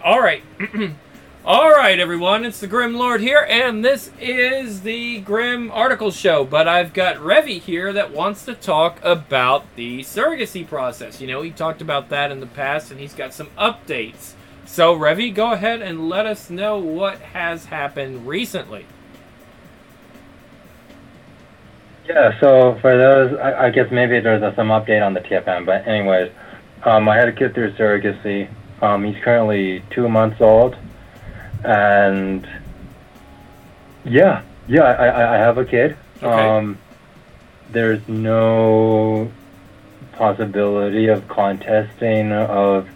All right. All right, everyone. It's the Grim Lord here, and this is the Grim Article Show. But I've got Revy here that wants to talk about the surrogacy process. You know, he talked about that in the past, and he's got some updates. So, Revy, go ahead and let us know what has happened recently. Yeah, so for those, I guess maybe there's some update on the TFM, but anyways, I had a kid through surrogacy. He's currently 2 months old, and yeah, I have a kid. Okay. There's no possibility of contesting of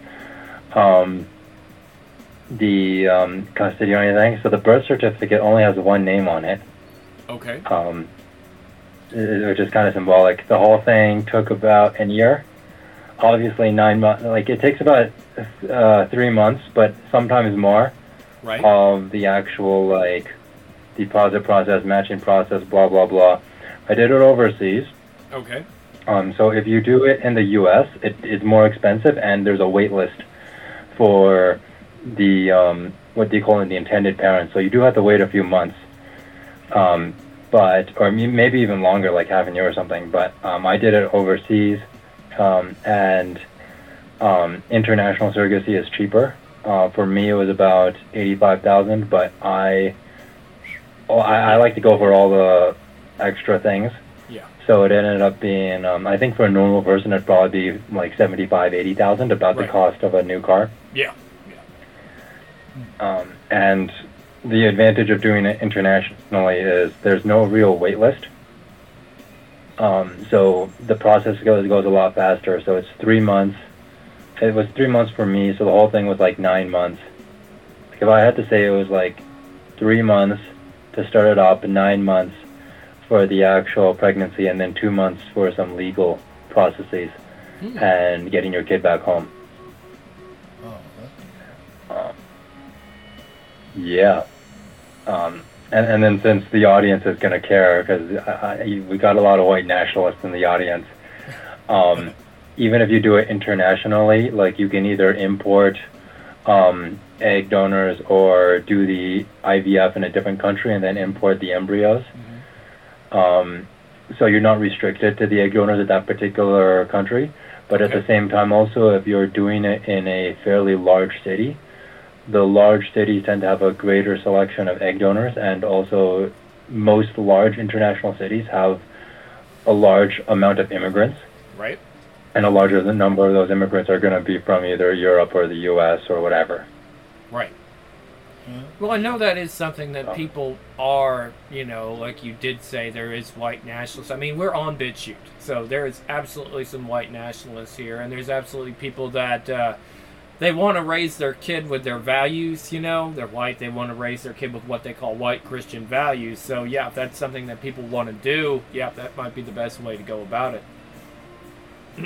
the custody or anything, so the birth certificate only has one name on it. Okay. Which is kind of symbolic. The whole thing took about a year. Obviously 9 months, like it takes about 3 months, but sometimes more. Right. Of the actual like deposit process, matching process, blah blah blah. I did it overseas. Okay. So if you do it in the U.S., it is more expensive, and there's a wait list for the what they call it, the intended parent. So you do have to wait a few months. Or maybe even longer, like half a year or something. But I did it overseas, and international surrogacy is cheaper. For me, it was about 85,000, but I like to go for all the extra things. Yeah. So it ended up being, I think for a normal person, it'd probably be like 75, 80,000, about the cost of a new car. Yeah. And the advantage of doing it internationally is there's no real wait list. So the process goes a lot faster. So it's 3 months. It was 3 months for me, so the whole thing was like 9 months. Like if I had to say, it was like 3 months to start it up, 9 months for the actual pregnancy, and then 2 months for some legal processes and getting your kid back home. Yeah. And then since the audience is going to care, because we got a lot of white nationalists in the audience, even if you do it internationally, like you can either import egg donors or do the IVF in a different country and then import the embryos. So you're not restricted to the egg donors at that particular country. But at the same time also, if you're doing it in a fairly large city, the large cities tend to have a greater selection of egg donors, and also most large international cities have a large amount of immigrants. Right. And a larger number of those immigrants are going to be from either Europe or the U.S. or whatever. Right. Well, I know that is something that people are, like you did say, there is white nationalists. I mean, we're on BitChute, so there is absolutely some white nationalists here, and there's absolutely people that they want to raise their kid with their values, They're white, they want to raise their kid with what they call white Christian values. So, yeah, if that's something that people want to do, yeah, that might be the best way to go about it. I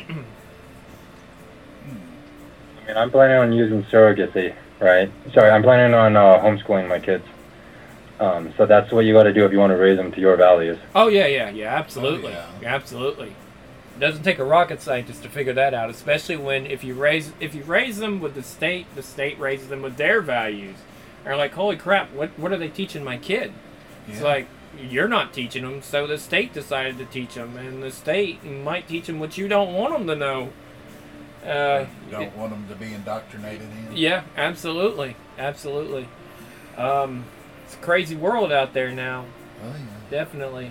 mean, I'm planning on using surrogacy, right? Sorry, I'm planning on homeschooling my kids. So that's what you got to do if you want to raise them to your values. Oh, yeah, absolutely. Oh, yeah. Absolutely. It doesn't take a rocket scientist to figure that out, especially when if you raise them with the state raises them with their values. They're like, holy crap, what are they teaching my kid? Yeah. It's like, you're not teaching them, so the state decided to teach them, and the state might teach them what you don't want them to know. You don't want them to be indoctrinated in? Yeah, absolutely. It's a crazy world out there now. Oh, yeah. Definitely.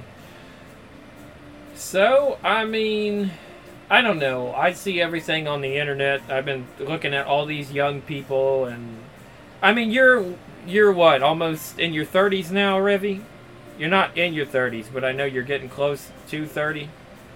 So, I mean, I don't know. I see everything on the internet. I've been looking at all these young people, and I mean, you're what, almost in your 30s now, Revy? You're not in your 30s, but I know you're getting close to 30.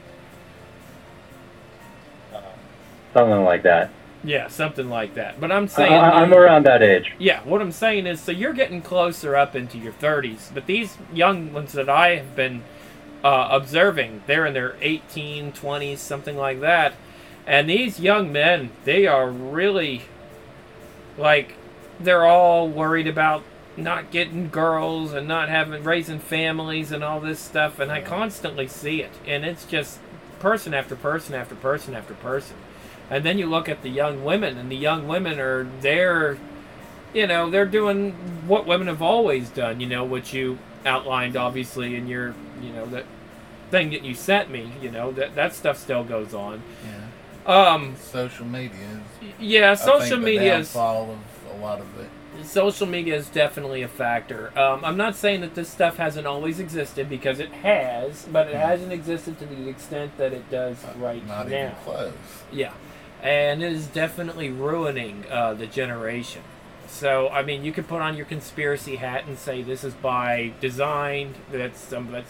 Something like that. Yeah, something like that. But I'm saying... I'm around that age. Yeah, what I'm saying is, so you're getting closer up into your 30s, but these young ones that I have been observing, they're in their 18, 20s, something like that, and these young men, they are really, like, they're all worried about not getting girls and not raising families and all this stuff, and I constantly see it, and it's just person after person after person after person. And then you look at the young women, and the young women are, they're you know, they're doing what women have always done. You know, what you outlined obviously in your, you know, that thing that you sent me. You know, that stuff still goes on. Yeah. Social media is. Yeah, social I think media the is. downfall of a lot of it. Social media is definitely a factor. I'm not saying that this stuff hasn't always existed, because it has, but it hasn't existed to the extent that it does right Not now. even close. Yeah, and it is definitely ruining the generation. So, I mean, you could put on your conspiracy hat and say this is by design. That's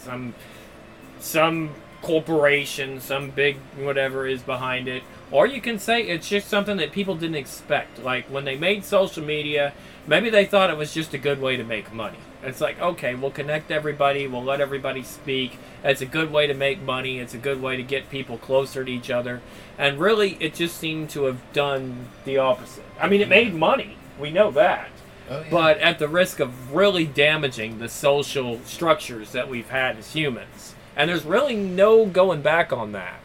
some corporation, some big whatever is behind it. Or you can say it's just something that people didn't expect. Like when they made social media, maybe they thought it was just a good way to make money. It's like, okay, we'll connect everybody, we'll let everybody speak. It's a good way to make money. It's a good way to get people closer to each other. And really, it just seemed to have done the opposite. I mean, it made money. We know that. Oh, yeah. But at the risk of really damaging the social structures that we've had as humans. And there's really no going back on that.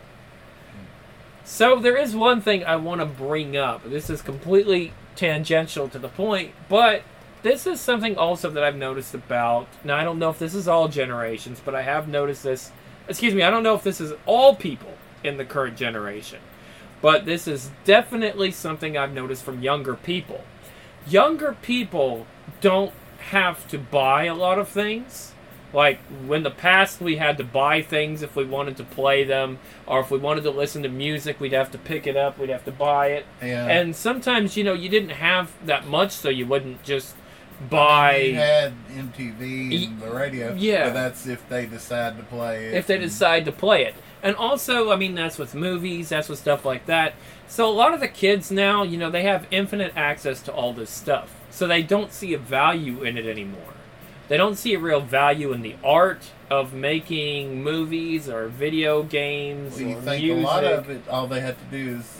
So there is one thing I want to bring up. This is completely tangential to the point, but this is something also that I've noticed about. Now, I don't know if this is all generations, but I have noticed this. Excuse me, I don't know if this is all people in the current generation, but this is definitely something I've noticed from younger people. Younger people don't have to buy a lot of things. Like, in the past, we had to buy things if we wanted to play them, or if we wanted to listen to music, we'd have to pick it up, we'd have to buy it. Yeah. And sometimes, you know, you didn't have that much, so you wouldn't just buy... You had MTV and the radio, yeah. but that's if they decide to play it. If they decide to play it. And also, I mean, that's with movies, that's with stuff like that. So a lot of the kids now, you know, they have infinite access to all this stuff. So they don't see a value in it anymore. They don't see a real value in the art of making movies or video games Well, you or think music. a lot of it, all they have to do is,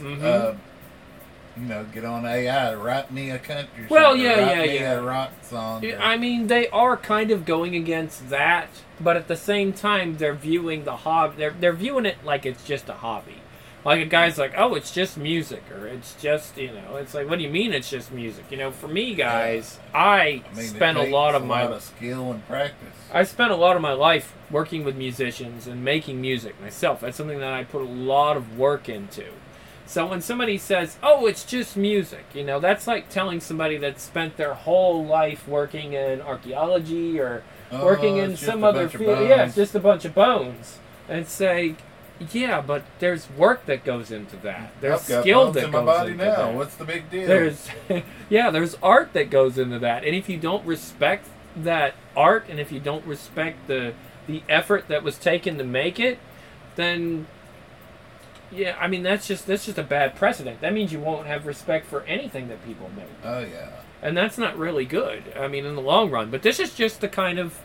you know, get on AI, write me a country Well, song, yeah, write yeah, me yeah. a rock song. or- I mean, they are kind of going against that, but at the same time, they're viewing the hobby. They're viewing it like it's just a hobby. Like a guy's like, oh, it's just music, or it's just, you know, it's like, what do you mean it's just music? You know, for me, guys, I mean, spent it a lot takes of my lot of skill and practice. I spent a lot of my life working with musicians and making music myself. That's something that I put a lot of work into. So when somebody says, oh, it's just music, you know, that's like telling somebody that spent their whole life working in archaeology or working in it's just some a other bunch of field. Yeah, it's bones. just a bunch of bones. And say, yeah, but there's work that goes into that. There's I've got skill bones that in my goes body into now. that. What's the big deal? There's, yeah, there's art that goes into that, and if you don't respect that art, and if you don't respect the effort that was taken to make it, then, yeah, I mean that's just a bad precedent. That means you won't have respect for anything that people make, Oh yeah. and that's not really good. I mean, in the long run. But this is just the kind of,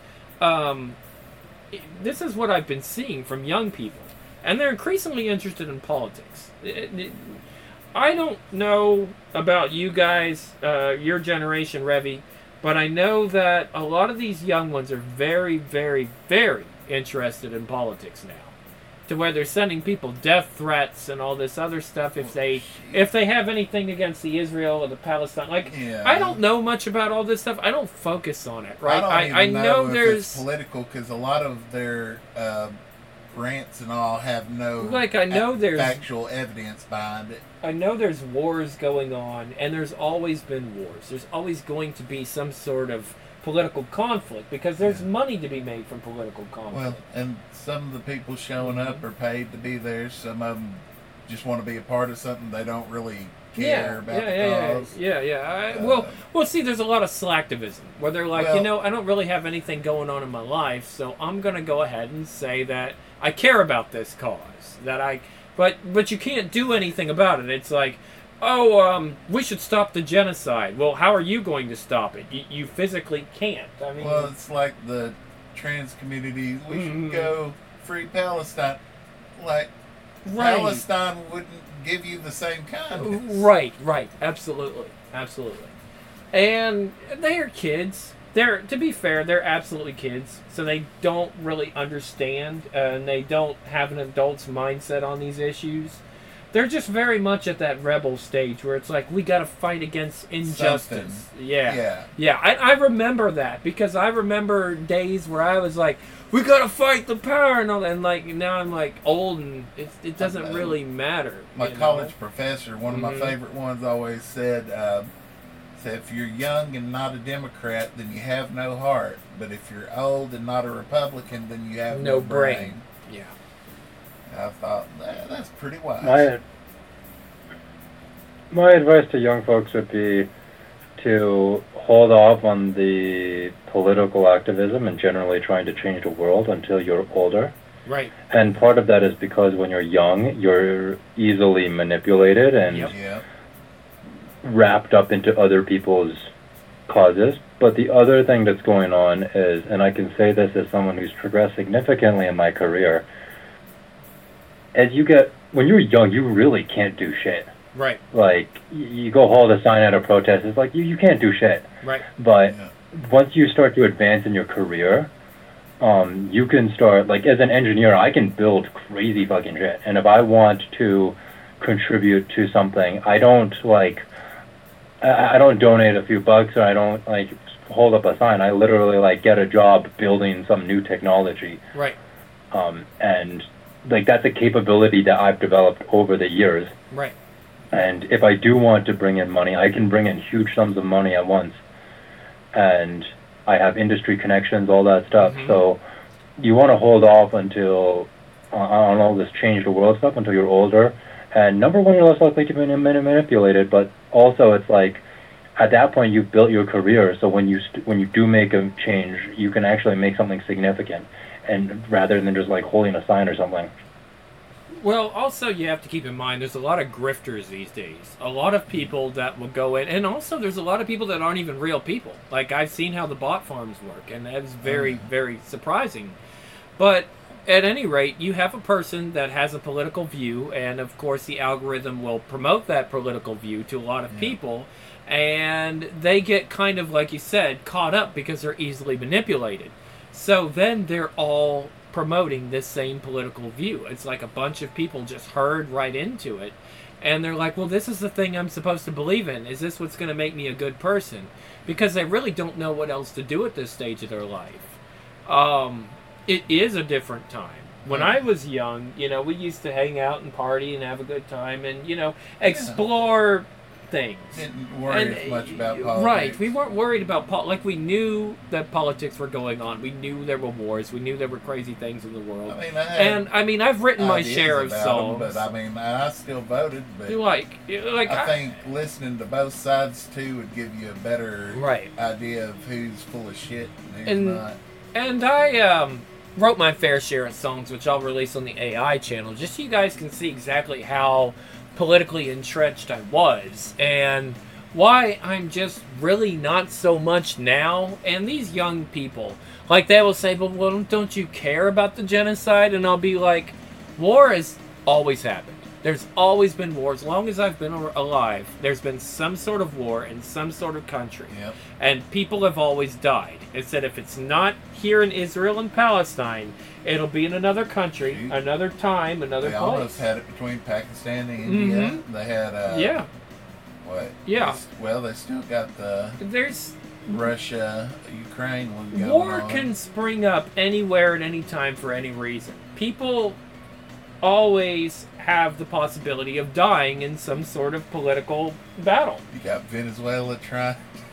this is what I've been seeing from young people. And they're increasingly interested in politics. I don't know about you guys, your generation, Revy, but I know that a lot of these young ones are very, very, very interested in politics now. To where they're sending people death threats and all this other stuff if they have anything against the Israel or the Palestine. Like, Yeah. I don't know much about all this stuff. I don't focus on it, right? I don't even know if there's it's political because a lot of their rants and all have no Like, I know there's- factual evidence behind it. I know there's wars going on, and there's always been wars. There's always going to be some sort of political conflict because there's money to be made from political conflict. Well, and some of the people showing up are paid to be there. Some of them just want to be a part of something they don't really care about the cause. Well, see, there's a lot of slacktivism where they're like, Well- you know, I don't really have anything going on in my life, so I'm gonna go ahead and say that I care about this cause. But you can't do anything about it. It's like, we should stop the genocide. Well, how are you going to stop it? You physically can't. I mean, Well, it's like the trans community. We Mhm. should go free Palestine. Like, right. Palestine wouldn't give you the same kindness. Right, absolutely. And they are kids. To be fair, they're absolutely kids, so they don't really understand, and they don't have an adult's mindset on these issues. they're just very much at that rebel stage where it's like, we got to fight against injustice. Something. Yeah. I remember that because I remember days where I was like, we got to fight the power and all that. And like, now I'm like old and it doesn't really matter. My college professor, one of my favorite ones, always said, if you're young and not a Democrat, then you have no heart. But if you're old and not a Republican, then you have no brain. Yeah. I thought, that's pretty wise. My advice to young folks would be to hold off on the political activism and generally trying to change the world until you're older. Right. And part of that is because when you're young, you're easily manipulated and wrapped up into other people's causes. But the other thing that's going on is, and I can say this as someone who's progressed significantly in my career, when you're young, you really can't do shit. Right. Like, you go hold a sign at a protest, it's like, you can't do shit. Right. But once you start to advance in your career, you can start, like, as an engineer, I can build crazy fucking shit. And if I want to contribute to something, I don't donate a few bucks, or I don't, like, hold up a sign. I literally, like, get a job building some new technology. Right. And like, that's a capability that I've developed over the years. Right. And if I do want to bring in money, I can bring in huge sums of money at once. And I have industry connections, all that stuff. So you want to hold off until, on all this change the world stuff, until you're older. And number one, you're less likely to be manipulated, but also it's like, at that point you've built your career, so when you do make a change, you can actually make something significant, and rather than just like holding a sign or something. Well, also you have to keep in mind there's a lot of grifters these days. A lot of people that will go in, and also there's a lot of people that aren't even real people. Like, I've seen how the bot farms work, and that is very, very surprising. But at any rate, you have a person that has a political view, and of course the algorithm will promote that political view to a lot of people, and they get kind of, like you said, caught up because they're easily manipulated. So then they're all promoting this same political view. It's like a bunch of people just herd right into it, and they're like, well, this is the thing I'm supposed to believe in. Is this what's going to make me a good person? Because they really don't know what else to do at this stage of their life. It is a different time. When I was young, we used to hang out and party and have a good time and, explore things. Didn't worry as much about politics. Right. We weren't worried about like, we knew that politics were going on. We knew there were wars. We knew there were crazy things in the world. I've written my share of songs. But I still voted. But I think listening to both sides too would give you a better idea of who's full of shit and who's not. And I wrote my fair share of songs, which I'll release on the AI channel, just so you guys can see exactly how politically entrenched I was, and why I'm just really not so much now. And these young people, like, they will say, well, don't you care about the genocide? And I'll be like, war has always happened. There's always been war. As long as I've been alive, there's been some sort of war in some sort of country. Yep. And people have always died. It said if it's not here in Israel and Palestine, it'll be in another country, another time, another place. They almost had it between Pakistan and India. They had, what? Yeah. Well, they still got There's Russia, Ukraine one going war on. can spring up anywhere at any time for any reason. People always have the possibility of dying in some sort of political battle. You got Venezuela trying.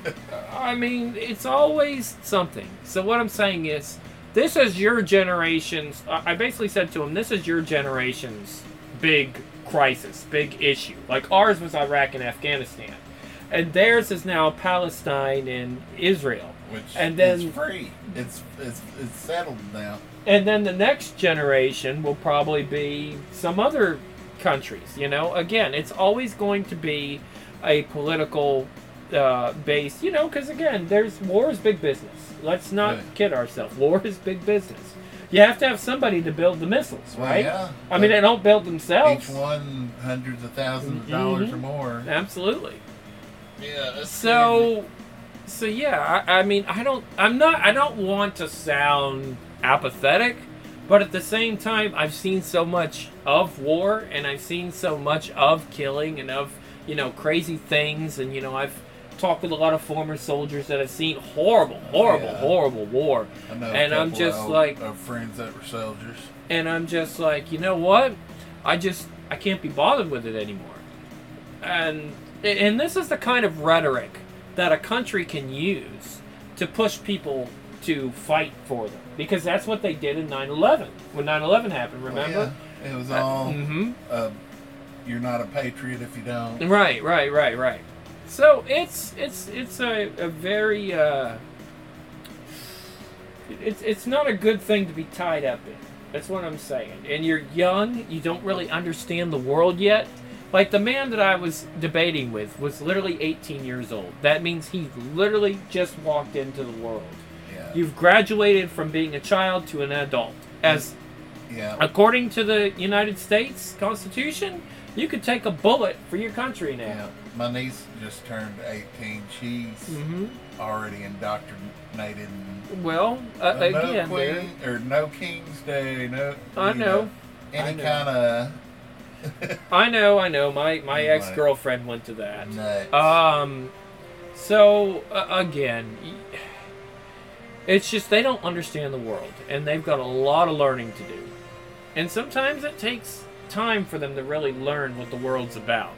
I mean, it's always something. So what I'm saying is, this is your generation's... I basically said to him, this is your generation's big crisis, big issue. Like, ours was Iraq and Afghanistan. And theirs is now Palestine and Israel. Which and then, is free. It's settled now. And then the next generation will probably be some other countries, Again, it's always going to be a political base, because, again, war is big business. Let's not kid ourselves. War is big business. You have to have somebody to build the missiles, right? Yeah. I mean, they don't build themselves. Each one hundreds of thousands of dollars or more. Absolutely. Yeah. That's So yeah, I mean, I don't want to sound apathetic, But at the same time, I've seen so much of war, and I've seen so much of killing and of, crazy things. And, I've talked with a lot of former soldiers that have seen horrible war. I know And I'm just like, of friends that were soldiers. and I'm just like, you know what? I can't be bothered with it anymore. And this is the kind of rhetoric that a country can use to push people to fight for them. Because that's what they did in 9/11. When 9/11 happened, remember? Well, yeah. It was all, Mm-hmm. You're not a patriot if you don't. Right. So it's a very it's not a good thing to be tied up in. That's what I'm saying. And you're young, you don't really understand the world yet. Like the man that I was debating with was literally 18 years old. That means he literally just walked into the world. Yeah. You've graduated from being a child to an adult. According to the United States Constitution, you could take a bullet for your country now. Yeah. My niece just turned 18. She's already indoctrinated. Well, again, no King's Day, I know. Any kind of. I know. My ex-girlfriend went to that. Nuts. So again, it's just they don't understand the world, and they've got a lot of learning to do. And sometimes it takes time for them to really learn what the world's about,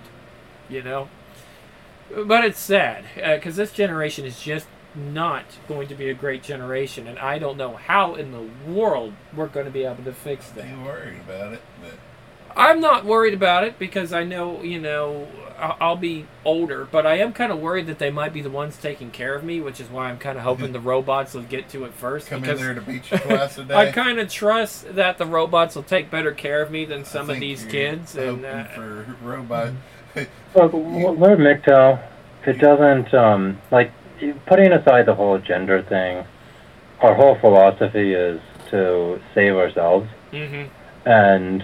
But it's sad, because this generation is just not going to be a great generation, and I don't know how in the world we're going to be able to fix that. You worried about it, but I'm not worried about it because I know, I'll be older, but I am kind of worried that they might be the ones taking care of me, which is why I'm kind of hoping the robots will get to it first. Come in there to beat you twice a day. I kind of trust that the robots will take better care of me than some of these kids. And for robot. Look, Lord MGTOW, it doesn't, putting aside the whole gender thing, our whole philosophy is to save ourselves. Mm-hmm. And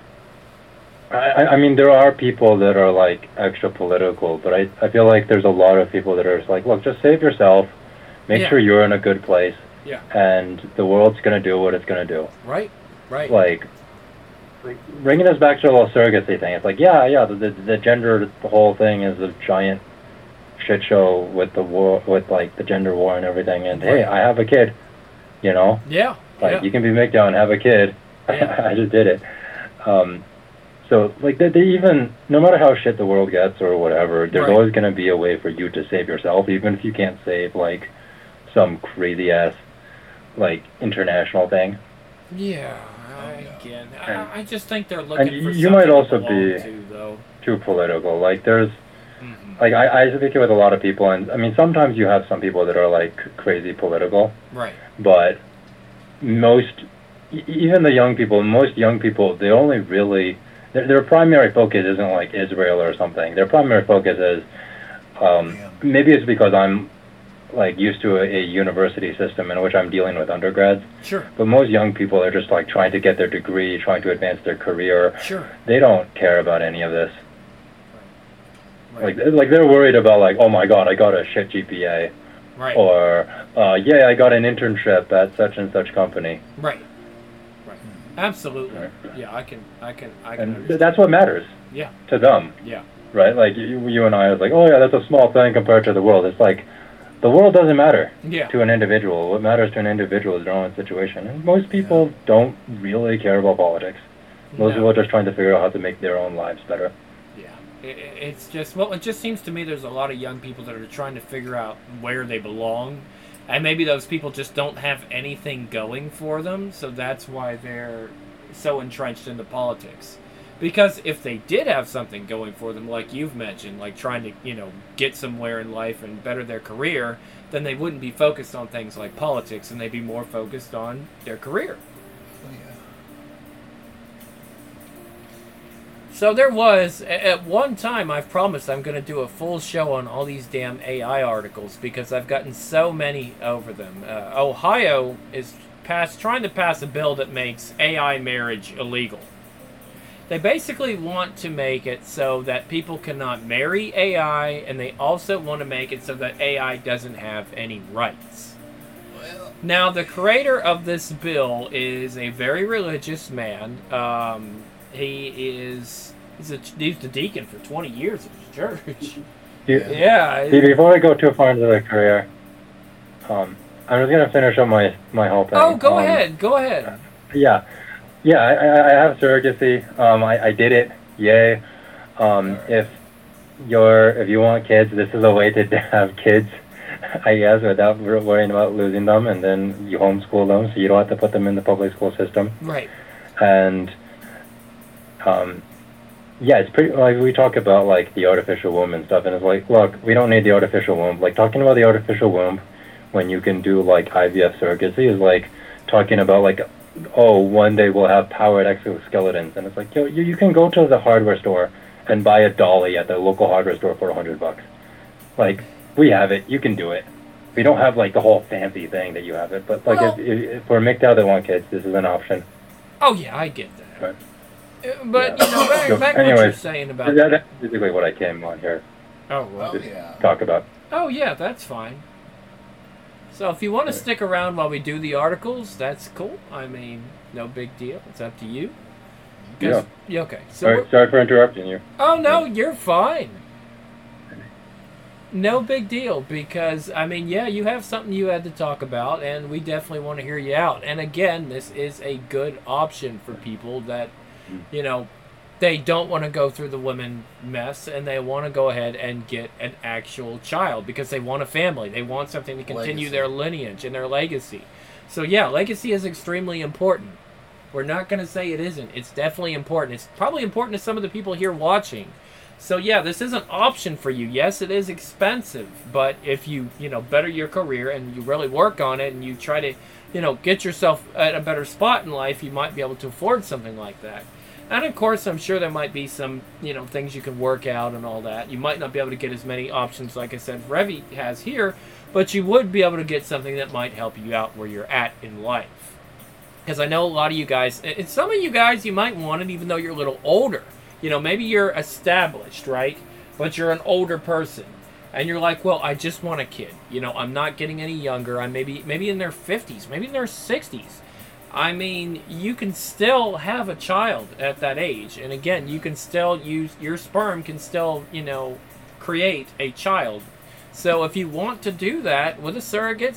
I mean, there are people that are extra political, but I feel like there's a lot of people that are just like, look, just save yourself, make sure you're in a good place, and the world's gonna do what it's gonna do. Right. Like bringing us back to the whole surrogacy thing. It's like, the gender, the whole thing is a giant shit show with the war, with the gender war and everything. And hey, I have a kid, you can be MGTOW and have a kid. I just did it. So, they even, no matter how shit the world gets or whatever, there's always going to be a way for you to save yourself, even if you can't save, some crazy-ass, international thing. Yeah, again, I just think they're looking for something you might also be too political. There's, I speak with a lot of people, and, I mean, sometimes you have some people that are, crazy political. Right. But even the young people, most young people, they only really... Their primary focus isn't Israel or something. Their primary focus is, maybe it's because I'm used to a university system in which I'm dealing with undergrads. Sure. But most young people are just trying to get their degree, trying to advance their career. Sure. They don't care about any of this. Right. They're worried about oh my God, I got a shit GPA. Right. Or I got an internship at such and such company. Right. Absolutely. Right. Yeah, I can and that's what matters. Yeah. To them. Yeah. Right? You and I was oh yeah, that's a small thing compared to the world. It's the world doesn't matter to an individual. What matters to an individual is their own situation. And most people don't really care about politics. Most people are just trying to figure out how to make their own lives better. Yeah. It's just, it just seems to me there's a lot of young people that are trying to figure out where they belong. And maybe those people just don't have anything going for them, so that's why they're so entrenched into politics. Because if they did have something going for them, like you've mentioned, trying to, get somewhere in life and better their career, then they wouldn't be focused on things like politics, and they'd be more focused on their career. So there was, at one time, I've promised I'm going to do a full show on all these damn AI articles because I've gotten so many over them. Ohio is trying to pass a bill that makes AI marriage illegal. They basically want to make it so that people cannot marry AI, and they also want to make it so that AI doesn't have any rights. Well, Now, the creator of this bill is a very religious man. He's the deacon for 20 years of his church. Yeah. See, before I go too far into the career, I'm just gonna finish up my whole thing. Oh, go ahead. Go ahead. Yeah, I have surrogacy. I did it. Yay. If you want kids, this is a way to have kids, I guess, without worrying about losing them, and then you homeschool them, so you don't have to put them in the public school system. Right. And yeah, it's pretty, like, we talk about, like, the artificial womb and stuff, and it's like, look, we don't need the artificial womb. Like, talking about the artificial womb when you can do, like, IVF surrogacy is like talking about, like, oh, one day we'll have powered exoskeletons, and it's like, yo, you can go to the hardware store and buy a dolly at the local hardware store for $100. Like, we have it, you can do it. We don't have, like, the whole fancy thing that you have it, but, like, Well, if for MGTOW that want kids, this is an option. Oh, yeah, I get that. Right. But, Yeah. you know, back to what you're saying about... That's basically what I came on here Oh, well. to talk about. Oh, yeah, that's fine. So if you want to stick around while we do the articles, that's cool. I mean, no big deal. It's up to you. Yeah. Okay. So Sorry for interrupting you. Oh, no, you're fine. No big deal, because, I mean, yeah, you have something you had to talk about, and we definitely want to hear you out. And again, this is a good option for people that, you know, they don't want to go through the women mess, and they want to go ahead and get an actual child, because they want a family. They want something to continue their lineage and their legacy. So, yeah, legacy is extremely important. We're not going to say it isn't. It's definitely important. It's probably important to some of the people here watching. So, yeah, this is an option for you. Yes, it is expensive, but if you, better your career and you really work on it and you try to, get yourself at a better spot in life, you might be able to afford something like that. And, of course, I'm sure there might be some, things you can work out and all that. You might not be able to get as many options, like I said, Revy has here, but you would be able to get something that might help you out where you're at in life. Because I know a lot of you guys, and some of you guys, you might want it even though you're a little older. Maybe you're established, right? But you're an older person. And you're like, well, I just want a kid. I'm not getting any younger. I'm maybe in their 50s, maybe in their 60s. I mean, you can still have a child at that age. And again, you can still use, your sperm can still, create a child. So if you want to do that with a surrogate,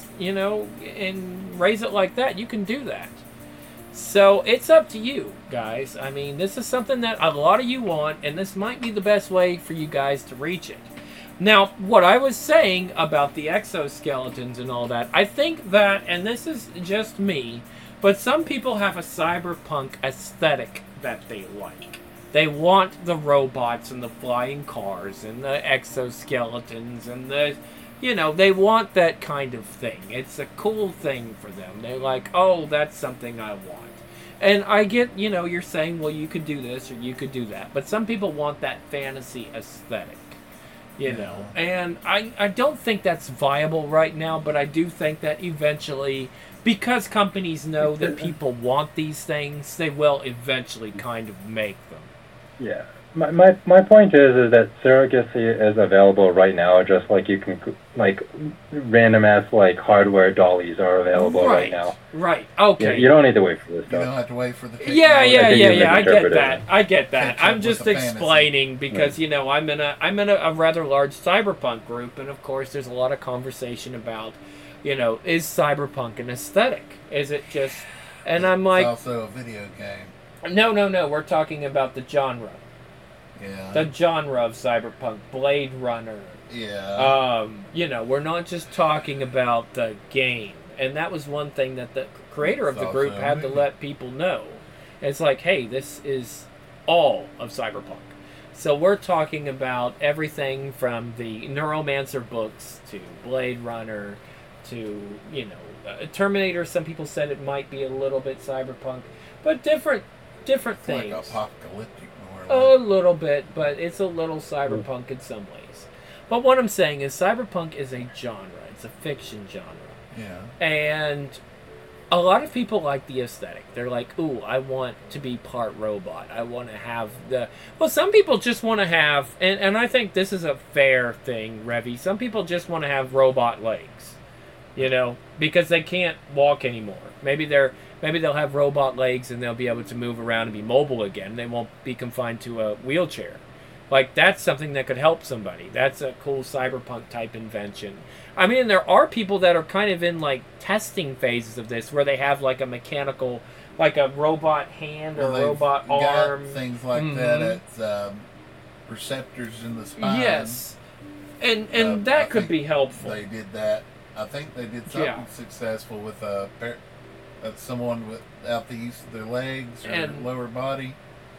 and raise it like that, you can do that. So it's up to you, guys. I mean, this is something that a lot of you want, and this might be the best way for you guys to reach it. Now, what I was saying about the exoskeletons and all that, I think that, and this is just me, but some people have a cyberpunk aesthetic that they like. They want the robots and the flying cars and the exoskeletons and the... they want that kind of thing. It's a cool thing for them. They're like, oh, that's something I want. And I get, you're saying, well, you could do this or you could do that. But some people want that fantasy aesthetic, And I don't think that's viable right now, but I do think that eventually, because companies know that people want these things, they will eventually kind of make them. Yeah. My point is that surrogacy is available right now, just like you can, like, random ass, like, hardware dollies are available right now. Right. Okay. Yeah, you don't need to wait for this stuff. You don't have to wait for the technology. Yeah. I get that. I'm just explaining because right. I'm in a rather large cyberpunk group, and of course there's a lot of conversation about, is cyberpunk an aesthetic? Is it just? And I'm like, it's also a video game. No. We're talking about the genre. Yeah. The genre of cyberpunk, Blade Runner. Yeah. We're not just talking about the game. And that was one thing that the creator of the group had to let people know. It's like, hey, this is all of cyberpunk. So we're talking about everything from the Neuromancer books to Blade Runner to, Terminator. Some people said it might be a little bit cyberpunk, but different things. Like apocalyptic. A little bit, but it's a little cyberpunk in some ways. But what I'm saying is cyberpunk is a genre. It's a fiction genre. Yeah. And a lot of people like the aesthetic. They're like, ooh, I want to be part robot. I want to have the... Well, some people just want to have... And I think this is a fair thing, Revy. Some people just want to have robot legs. You know, because they can't walk anymore. Maybe they'll have robot legs and they'll be able to move around and be mobile again. They won't be confined to a wheelchair. Like, that's something that could help somebody. That's a cool cyberpunk type invention. I mean, there are people that are kind of in like testing phases of this, where they have like a mechanical, like a robot hand or robot arm, things like that at receptors in the spine. Yes, and that could be helpful. They did that. I think they did something successful with someone without the use of their legs or And- lower body.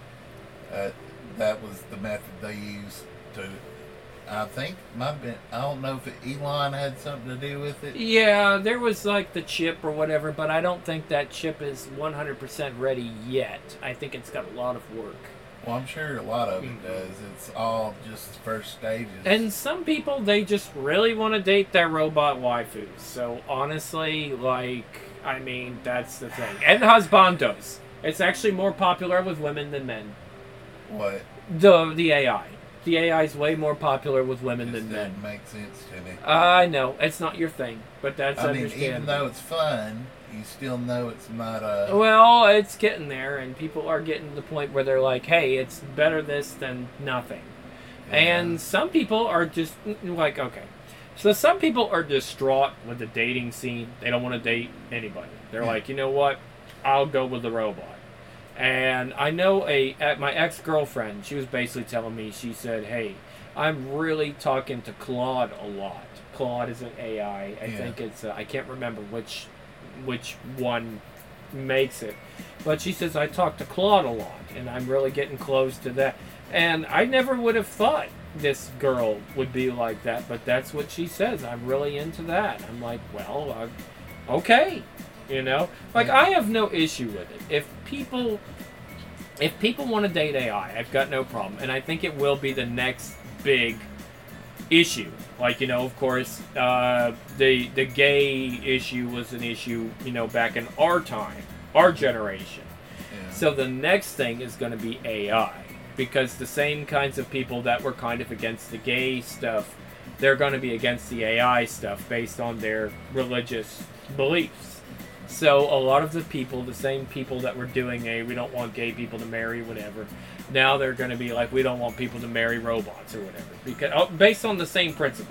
That was the method they used to. I think might have been. I don't know if Elon had something to do with it. Yeah, there was like the chip or whatever, but I don't think that chip is 100% ready yet. I think it's got a lot of work. Well, I'm sure a lot of it does. It's all just first stages. And some people, they just really want to date their robot waifus. So honestly, like, I mean, that's the thing. And husbandos. It's actually more popular with women than men. What? The AI. The AI is way more popular with women than men. Doesn't make sense to me. I know it's not your thing, but that's understandable. Even though it's fun, you still know it's not a. Well, it's getting there, and people are getting to the point where they're like, "Hey, it's better this than nothing." Yeah. And some people are just like, okay. So some people are distraught with the dating scene. They don't want to date anybody. They're like, you know what? I'll go with the robot. And I know my ex-girlfriend, she was basically telling me, she said, hey, I'm really talking to Claude a lot. Claude is an AI. I think it's, I can't remember which one makes it. But she says, I talk to Claude a lot, and I'm really getting close to that. And I never would have thought this girl would be like that, but that's what she says. I'm really into that. I'm like, well, okay. You know, like, I have no issue with it. If people want to date AI, I've got no problem, and I think it will be the next big issue. Like, you know, of course, the gay issue was an issue, you know, back in our time, our generation. Yeah. So the next thing is going to be AI, because the same kinds of people that were kind of against the gay stuff, they're going to be against the AI stuff based on their religious beliefs. So a lot of the people, the same people that were doing we don't want gay people to marry, whatever, now they're going to be like, we don't want people to marry robots or whatever, because based on the same principles.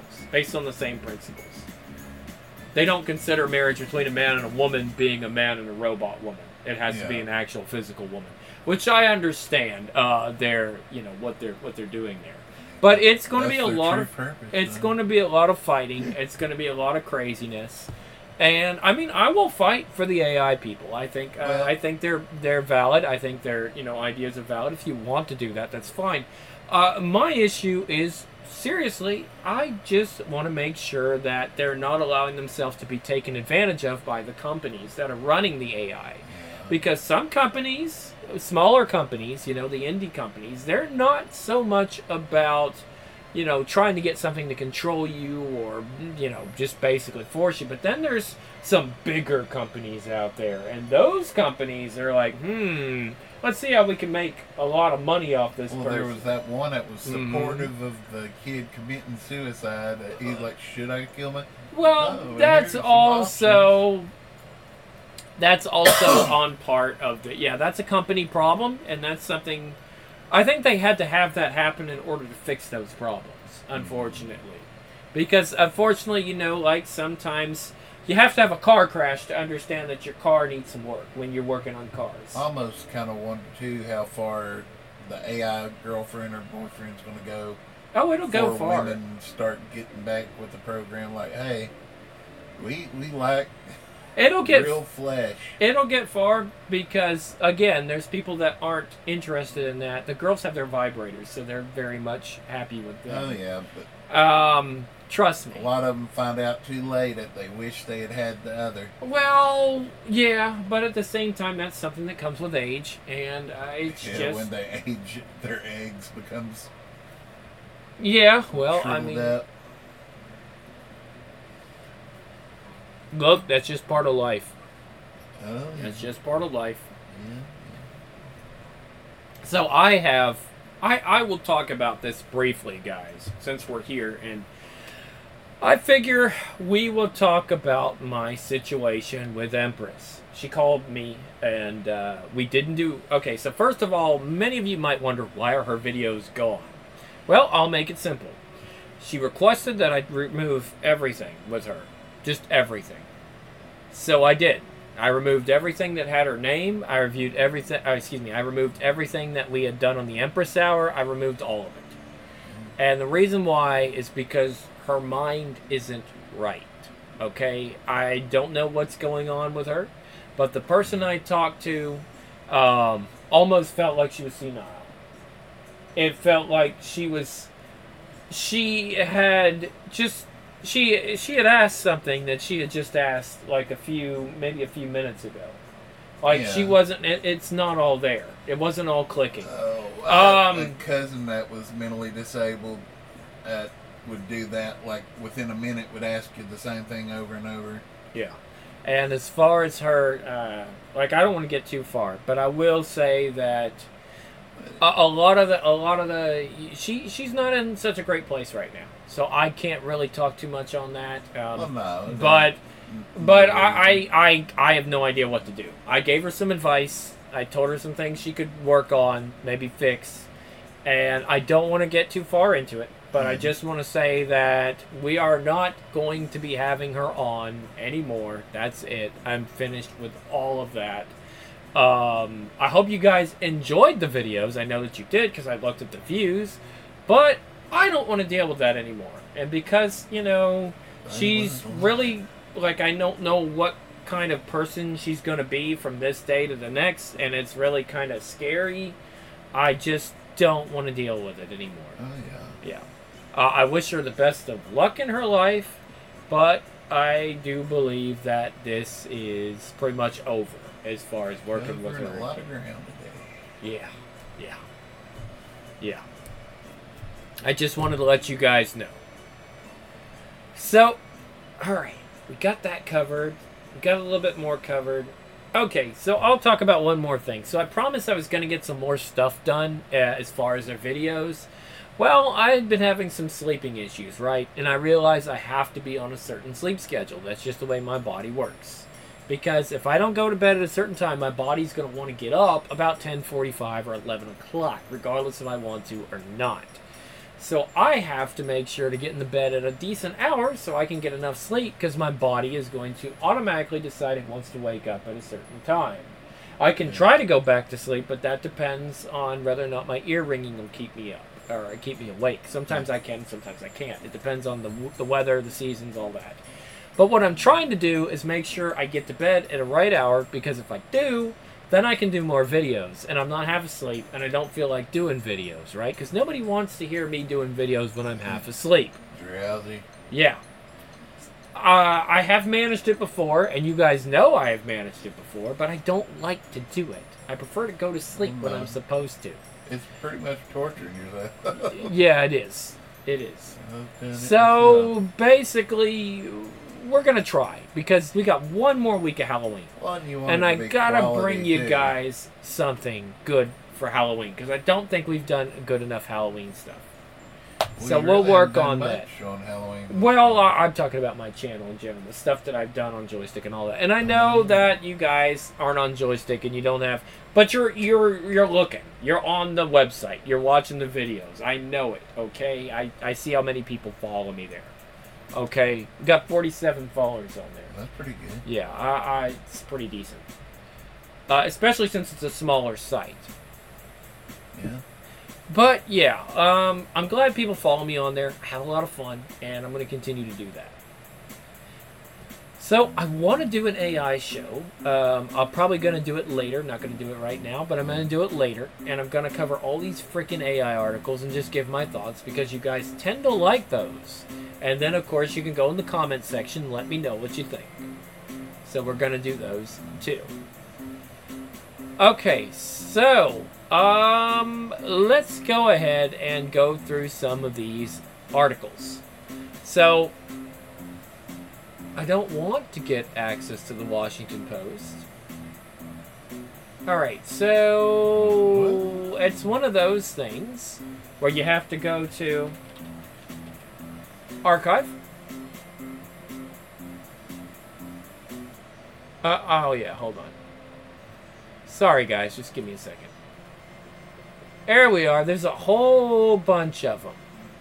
They don't consider marriage between a man and a woman being a man and a robot woman. It has to be an actual physical woman, which I understand. Their, you know, what they're doing there. But it's going to be a lot of purpose, it's going to be a lot of fighting. It's going to be a lot of craziness. And I mean, I will fight for the AI people. I think they're valid. I think their, you know, ideas are valid. If you want to do that, that's fine. My issue is, seriously, I just want to make sure that they're not allowing themselves to be taken advantage of by the companies that are running the AI. Because some companies, smaller companies, you know, the indie companies, they're not so much about, you know, trying to get something to control you or, you know, just basically force you. But then there's some bigger companies out there, and those companies are like, let's see how we can make a lot of money off this person. There was that one that was supportive of the kid committing suicide. He's like, should I kill him? Well, that's also on part of the, that's a company problem, and that's something, I think they had to have that happen in order to fix those problems, unfortunately. Because, unfortunately, you know, like, sometimes you have to have a car crash to understand that your car needs some work when you're working on cars. I almost kind of wonder, too, how far the AI girlfriend or boyfriend's going to go. Oh, it'll go far. Women start getting back with the program like, hey, we like real flesh. It'll get far because, again, there's people that aren't interested in that. The girls have their vibrators, so they're very much happy with them. Oh, yeah, but trust me. A lot of them find out too late that they wish they had had the other. Well, yeah, but at the same time, that's something that comes with age, and it's just... when they age, their eggs becomes... Yeah, well, I mean... up. Look, that's just part of life. Oh, yeah. That's just part of life. Yeah. So I will talk about this briefly, guys, since we're here. And I figure we will talk about my situation with Empress. She called me, and we didn't do... Okay, so first of all, many of you might wonder, why are her videos gone? Well, I'll make it simple. She requested that I remove everything with her. Just everything. So I did. I removed everything that had her name. I reviewed everything... I removed everything that we had done on the Empress Hour. I removed all of it. And the reason why is because her mind isn't right. Okay? I don't know what's going on with her. But the person I talked to almost felt like she was senile. It felt like she had asked something that she had just asked like maybe a few minutes ago. Like she wasn't, it's not all there. It wasn't all clicking. A cousin that was mentally disabled would do that, like within a minute would ask you the same thing over and over. Yeah. And as far as her, I don't want to get too far, but I will say that she's not in such a great place right now, so I can't really talk too much on that. But I have no idea what to do. I gave her some advice. I told her some things she could work on, maybe fix, and I don't want to get too far into it. But I just want to say that we are not going to be having her on anymore. That's it. I'm finished with all of that. I hope you guys enjoyed the videos. I know that you did because I looked at the views. But I don't want to deal with that anymore. And because, she's really, I don't know what kind of person she's going to be from this day to the next. And it's really kind of scary. I just don't want to deal with it anymore. Oh, yeah. Yeah. I wish her the best of luck in her life, but I do believe that this is pretty much over as far as working with her. A lot of ground today. Yeah. I just wanted to let you guys know. So, alright, we got that covered. We got a little bit more covered. Okay, so I'll talk about one more thing. So I promised I was going to get some more stuff done as far as their videos. Well, I've been having some sleeping issues, right? And I realize I have to be on a certain sleep schedule. That's just the way my body works. Because if I don't go to bed at a certain time, my body's going to want to get up about 10:45 or 11 o'clock, regardless if I want to or not. So I have to make sure to get in the bed at a decent hour so I can get enough sleep, because my body is going to automatically decide it wants to wake up at a certain time. I can try to go back to sleep, but that depends on whether or not my ear ringing will keep me up. Or keep me awake. Sometimes I can, sometimes I can't. It depends on the weather, the seasons, all that. But what I'm trying to do is make sure I get to bed at a right hour, because if I do, then I can do more videos, and I'm not half asleep, and I don't feel like doing videos, right? Because nobody wants to hear me doing videos when I'm half asleep. Drowsy. Yeah. I have managed it before, and you guys know I have managed it before, but I don't like to do it. I prefer to go to sleep when I'm supposed to. It's pretty much torturing yourself. Yeah, it is. It is. So, basically, we're going to try. Because we got one more week of Halloween. And I got to bring you guys something good for Halloween. Because I don't think we've done good enough Halloween stuff. So we'll work on that. On Halloween. Well, I'm talking about my channel in general, the stuff that I've done on Joystick and all that. And I know that you guys aren't on Joystick and you don't have, but you're looking. You're on the website. You're watching the videos. I know it. Okay, I see how many people follow me there. Okay, we got 47 followers on there. That's pretty good. Yeah, it's pretty decent. Especially since it's a smaller site. Yeah. But, yeah, I'm glad people follow me on there. I have a lot of fun, and I'm going to continue to do that. So, I want to do an AI show. I'm probably going to do it later. Not going to do it right now, but I'm going to do it later. And I'm going to cover all these freaking AI articles and just give my thoughts, because you guys tend to like those. And then, of course, you can go in the comments section and let me know what you think. So, we're going to do those, too. Okay, so... let's go ahead and go through some of these articles. So, I don't want to get access to the Washington Post. Alright, so it's one of those things where you have to go to Archive, Oh, yeah, hold on. Sorry, guys, just give me a second. There we are. There's a whole bunch of them.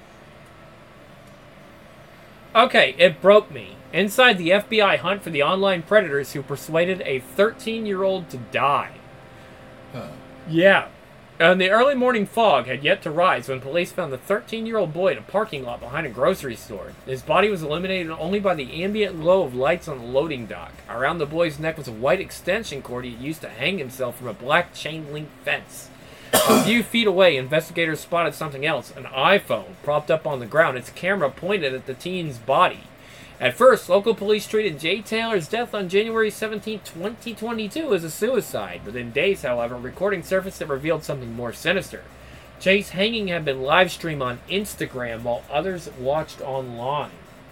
Okay, it broke me. Inside the FBI hunt for the online predators who persuaded a 13-year-old to die. Huh. Yeah. And the early morning fog had yet to rise when police found the 13-year-old boy in a parking lot behind a grocery store. His body was illuminated only by the ambient glow of lights on the loading dock. Around the boy's neck was a white extension cord he used to hang himself from a black chain-link fence. A few feet away, investigators spotted something else, an iPhone propped up on the ground, its camera pointed at the teen's body. At first, local police treated Jay Taylor's death on January 17, 2022 as a suicide. Within days, however, recording surfaced that revealed something more sinister. Jay's hanging had been live-streamed on Instagram while others watched online.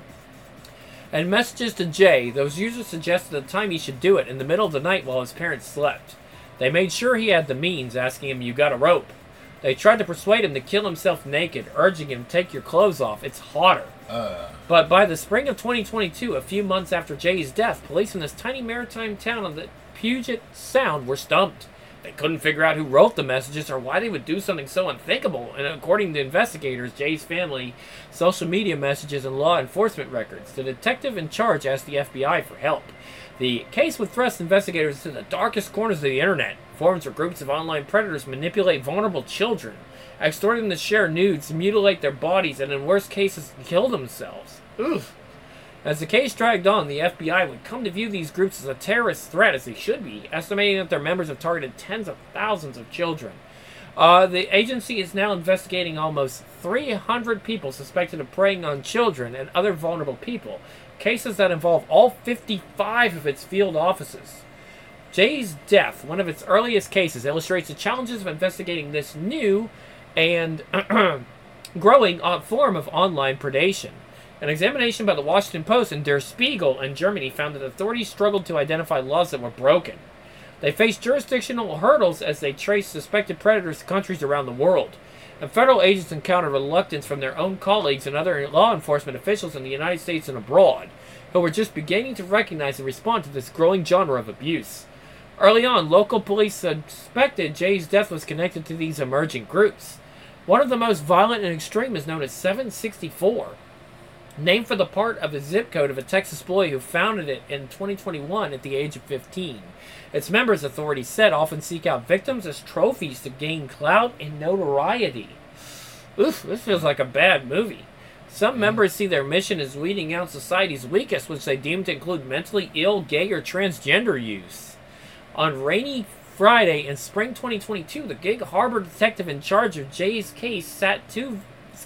And messages to Jay, those users suggested at the time he should do it in the middle of the night while his parents slept. They made sure he had the means, asking him, "You got a rope?" They tried to persuade him to kill himself naked, urging him, "Take your clothes off, it's hotter." But by the spring of 2022, a few months after Jay's death, police in this tiny maritime town on the Puget Sound were stumped. They couldn't figure out who wrote the messages or why they would do something so unthinkable, and according to investigators, Jay's family, social media messages, and law enforcement records, the detective in charge asked the FBI for help. The case would thrust investigators to the darkest corners of the internet. Forums where groups of online predators manipulate vulnerable children, extort them to share nudes, mutilate their bodies, and in worst cases, kill themselves. Oof. As the case dragged on, the FBI would come to view these groups as a terrorist threat, as they should be, estimating that their members have targeted tens of thousands of children. The agency is now investigating almost 300 people suspected of preying on children and other vulnerable people, cases that involve all 55 of its field offices. Jay's death, one of its earliest cases, illustrates the challenges of investigating this new and growing form of online predation. An examination by the Washington Post and Der Spiegel in Germany found that authorities struggled to identify laws that were broken. They faced jurisdictional hurdles as they traced suspected predators to countries around the world. And federal agents encountered reluctance from their own colleagues and other law enforcement officials in the United States and abroad, who were just beginning to recognize and respond to this growing genre of abuse. Early on, local police suspected Jay's death was connected to these emerging groups. One of the most violent and extreme is known as 764, named for the part of the zip code of a Texas boy who founded it in 2021 at the age of 15. Its members, authorities said, often seek out victims as trophies to gain clout and notoriety. Oof, this feels like a bad movie. Some members see their mission as weeding out society's weakest, which they deem to include mentally ill, gay, or transgender youths. On rainy Friday in spring 2022, the Gig Harbor detective in charge of Jay's case sat two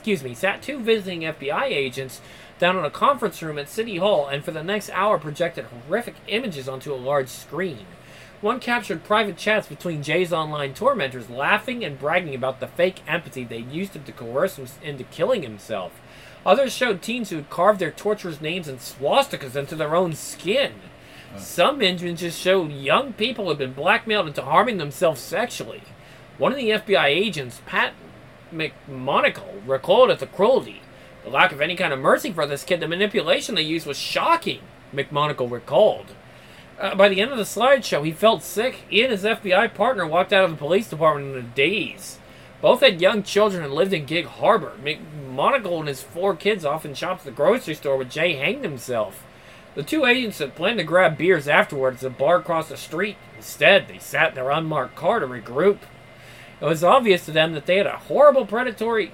visiting FBI agents down in a conference room at City Hall and for the next hour projected horrific images onto a large screen. One captured private chats between Jay's online tormentors, laughing and bragging about the fake empathy they used him to coerce him into killing himself. Others showed teens who had carved their torturers' names and swastikas into their own skin. Some images showed young people who had been blackmailed into harming themselves sexually. One of the FBI agents, Pat McMonagle, recalled at the cruelty. The lack of any kind of mercy for this kid, the manipulation they used was shocking, McMonagle recalled. By the end of the slideshow, he felt sick. He and his FBI partner walked out of the police department in a daze. Both had young children and lived in Gig Harbor. McMonagle and his 4 kids often shopped at the grocery store where Jay hanged himself. The 2 agents had planned to grab beers afterwards at a bar across the street. Instead, they sat in their unmarked car to regroup. It was obvious to them that they had a horrible predatory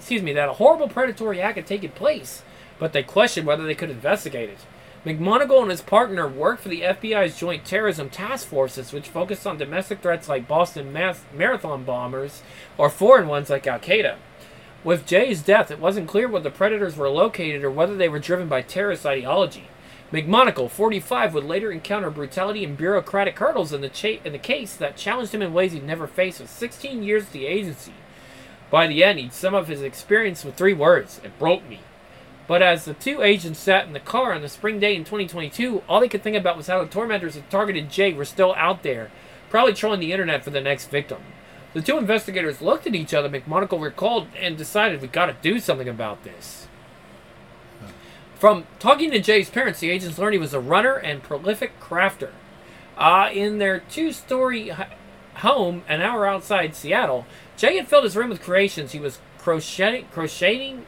act had taken place, but they questioned whether they could investigate it. McMonagle and his partner worked for the FBI's Joint Terrorism Task Forces, which focused on domestic threats like Boston Marathon bombers or foreign ones like Al-Qaeda. With Jay's death, it wasn't clear where the predators were located or whether they were driven by terrorist ideology. McMonagle, 45, would later encounter brutality and bureaucratic hurdles in the case that challenged him in ways he'd never faced with 16 years at the agency. By the end, he'd sum up his experience with 3 words: "It broke me." But as the 2 agents sat in the car on the spring day in 2022, all they could think about was how the tormentors that targeted Jay were still out there, probably trolling the internet for the next victim. The 2 investigators looked at each other, McMonagle recalled, and decided, "We gotta do something about this." From talking to Jay's parents, the agents learned he was a runner and prolific crafter. In their two-story home an hour outside Seattle, Jay had filled his room with creations. He was crocheting,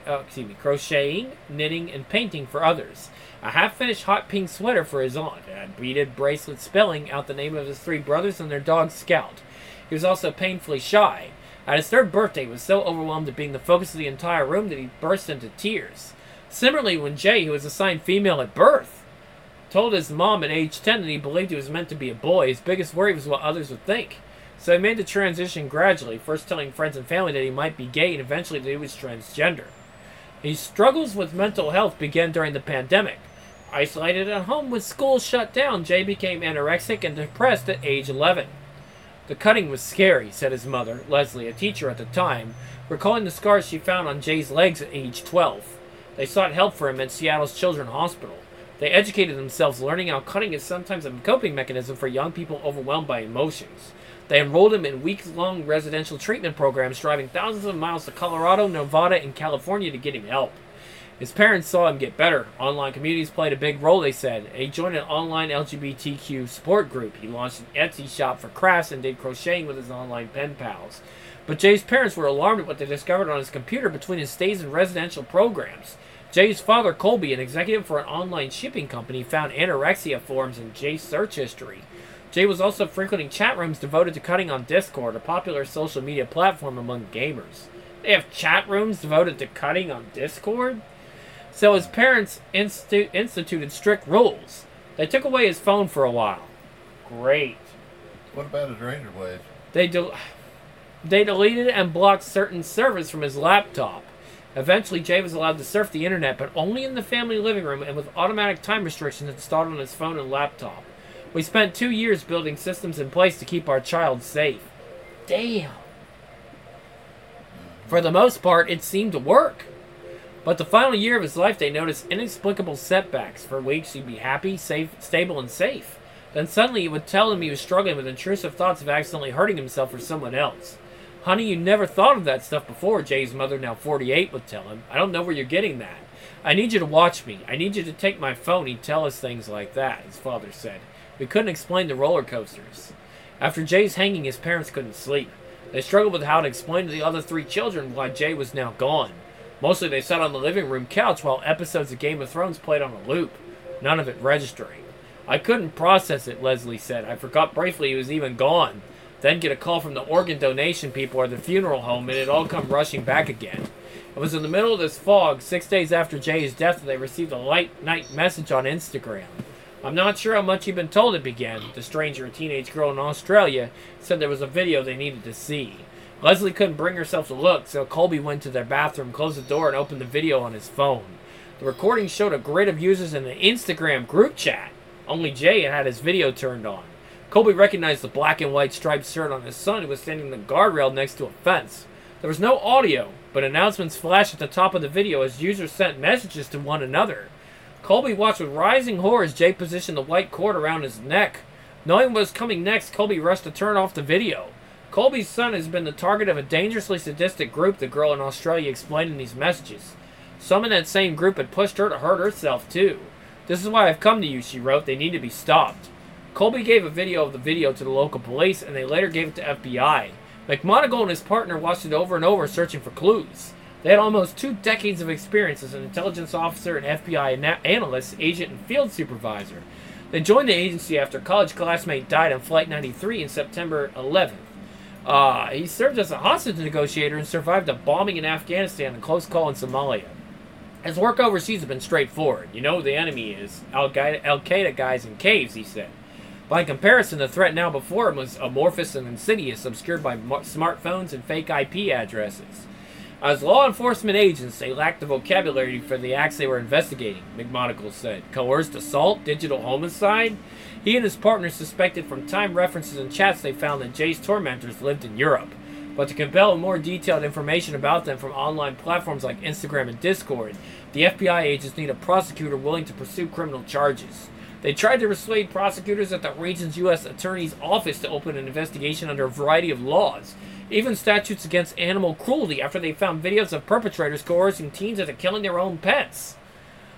knitting, and painting for others. A half-finished hot pink sweater for his aunt, a beaded bracelet spelling out the name of his three brothers and their dog Scout. He was also painfully shy. At his third birthday, he was so overwhelmed at being the focus of the entire room that he burst into tears. Similarly, when Jay, who was assigned female at birth, told his mom at age 10 that he believed he was meant to be a boy, his biggest worry was what others would think. So he made the transition gradually, first telling friends and family that he might be gay and eventually that he was transgender. His struggles with mental health began during the pandemic. Isolated at home with school shut down, Jay became anorexic and depressed at age 11. The cutting was scary, said his mother, Leslie, a teacher at the time, recalling the scars she found on Jay's legs at age 12. They sought help for him at Seattle's Children's Hospital. They educated themselves, learning how cutting is sometimes a coping mechanism for young people overwhelmed by emotions. They enrolled him in week-long residential treatment programs, driving thousands of miles to Colorado, Nevada, and California to get him help. His parents saw him get better. Online communities played a big role, they said. He joined an online LGBTQ support group. He launched an Etsy shop for crafts and did crocheting with his online pen pals. But Jay's parents were alarmed at what they discovered on his computer between his stays in residential programs. Jay's father, Colby, an executive for an online shipping company, found anorexia forums in Jay's search history. Jay was also frequenting chat rooms devoted to cutting on Discord, a popular social media platform among gamers. They have chat rooms devoted to cutting on Discord? So his parents instituted strict rules. They took away his phone for a while. Great. What about his razor blade? They deleted and blocked certain servers from his laptop. Eventually, Jay was allowed to surf the internet, but only in the family living room and with automatic time restrictions installed on his phone and laptop. We spent 2 years building systems in place to keep our child safe. Damn. For the most part, it seemed to work. But the final year of his life, they noticed inexplicable setbacks. For weeks, he'd be happy, safe, stable, and safe. Then suddenly, he would tell him he was struggling with intrusive thoughts of accidentally hurting himself or someone else. Honey, you never thought of that stuff before, Jay's mother, now 48, would tell him. I don't know where you're getting that. I need you to watch me. I need you to take my phone. He'd tell us things like that, his father said. We couldn't explain the roller coasters. After Jay's hanging, his parents couldn't sleep. They struggled with how to explain to the other 3 children why Jay was now gone. Mostly they sat on the living room couch while episodes of Game of Thrones played on a loop, none of it registering. I couldn't process it, Leslie said. I forgot briefly he was even gone. Then get a call from the organ donation people or the funeral home, and it all come rushing back again. It was in the middle of this fog, 6 days after Jay's death, that they received a late night message on Instagram. I'm not sure how much you've been told, it began. The stranger, a teenage girl in Australia, said there was a video they needed to see. Leslie couldn't bring herself to look, so Colby went to their bathroom, closed the door, and opened the video on his phone. The recording showed a grid of users in the Instagram group chat. Only Jay had his video turned on. Colby recognized the black and white striped shirt on his son, who was standing in the guardrail next to a fence. There was no audio, but announcements flashed at the top of the video as users sent messages to one another. Colby watched with rising horror as Jay positioned the white cord around his neck. Knowing what was coming next, Colby rushed to turn off the video. Colby's son has been the target of a dangerously sadistic group, the girl in Australia explained in these messages. Some in that same group had pushed her to hurt herself, too. This is why I've come to you, she wrote. They need to be stopped. Colby gave a video of the video to the local police, and they later gave it to FBI. McMonagle and his partner watched it over and over, searching for clues. They had almost 2 decades of experience as an intelligence officer and FBI analyst, agent, and field supervisor. They joined the agency after a college classmate died on Flight 93 in September 11th. He served as a hostage negotiator and survived a bombing in Afghanistan and a close call in Somalia. His work overseas has been straightforward. You know who the enemy is. Al-Qaeda guys in caves, he said. By comparison, the threat now before him was amorphous and insidious, obscured by smartphones and fake IP addresses. As law enforcement agents, they lacked the vocabulary for the acts they were investigating, McMonagle said. Coerced assault? Digital homicide? He and his partner suspected from time references and chats they found that Jay's tormentors lived in Europe. But to compel more detailed information about them from online platforms like Instagram and Discord, the FBI agents need a prosecutor willing to pursue criminal charges. They tried to persuade prosecutors at the region's U.S. Attorney's Office to open an investigation under a variety of laws, even statutes against animal cruelty, after they found videos of perpetrators coercing teens into killing their own pets.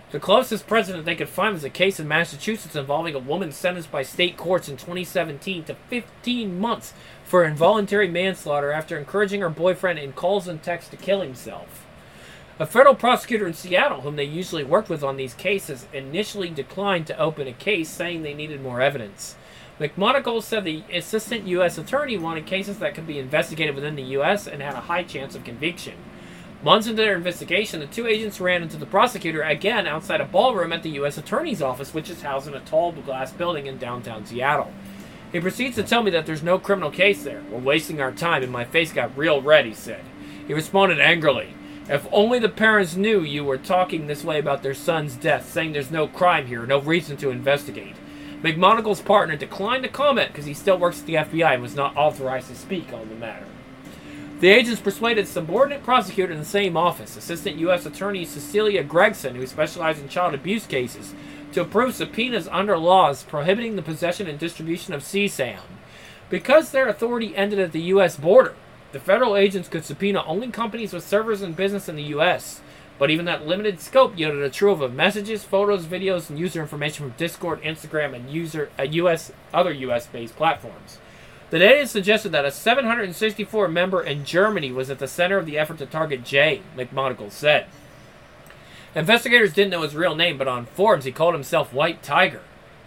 The closest precedent they could find was a case in Massachusetts involving a woman sentenced by state courts in 2017 to 15 months for involuntary manslaughter after encouraging her boyfriend in calls and texts to kill himself. A federal prosecutor in Seattle, whom they usually worked with on these cases, initially declined to open a case, saying they needed more evidence. McMonagle said the assistant U.S. attorney wanted cases that could be investigated within the U.S. and had a high chance of conviction. Months into their investigation, the two agents ran into the prosecutor again outside a ballroom at the U.S. Attorney's office, which is housed in a tall glass building in downtown Seattle. He proceeds to tell me that there's no criminal case there. We're wasting our time, and my face got real red, he said. He responded angrily. If only the parents knew you were talking this way about their son's death, saying there's no crime here, no reason to investigate. McMonagle's partner declined to comment because he still works at the FBI and was not authorized to speak on the matter. The agents persuaded subordinate prosecutor in the same office, Assistant U.S. Attorney Cecilia Gregson, who specialized in child abuse cases, to approve subpoenas under laws prohibiting the possession and distribution of CSAM. Because their authority ended at the U.S. border, the federal agents could subpoena only companies with servers and business in the U.S., but even that limited scope yielded a trove of messages, photos, videos, and user information from Discord, Instagram, and other U.S.-based platforms. The data suggested that a 764 member in Germany was at the center of the effort to target Jay, McMonagle said. Investigators didn't know his real name, but on forums he called himself White Tiger.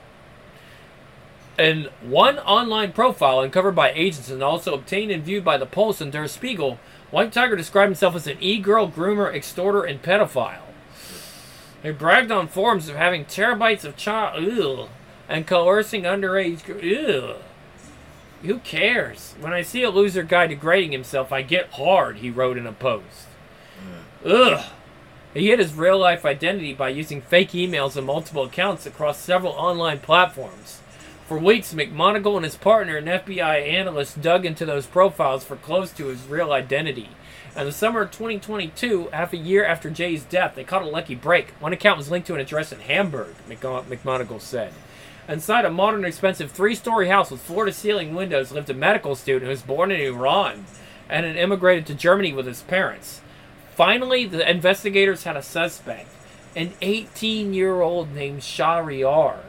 In one online profile uncovered by agents and also obtained and viewed by the Pulse and Der Spiegel, White Tiger described himself as an e-girl, groomer, extorter, and pedophile. He bragged on forums of having terabytes of child and coercing underage girls. Who cares? When I see a loser guy degrading himself, I get hard, he wrote in a post. Ugh. He hid his real-life identity by using fake emails and multiple accounts across several online platforms. For weeks, McMonagle and his partner, an FBI analyst, dug into those profiles for clues to his real identity. In the summer of 2022, half a year after Jay's death, they caught a lucky break. One account was linked to an address in Hamburg, McMonagle said. Inside a modern, expensive 3-story house with floor-to-ceiling windows lived a medical student who was born in Iran and had immigrated to Germany with his parents. Finally, the investigators had a suspect, an 18-year-old named Shahryar.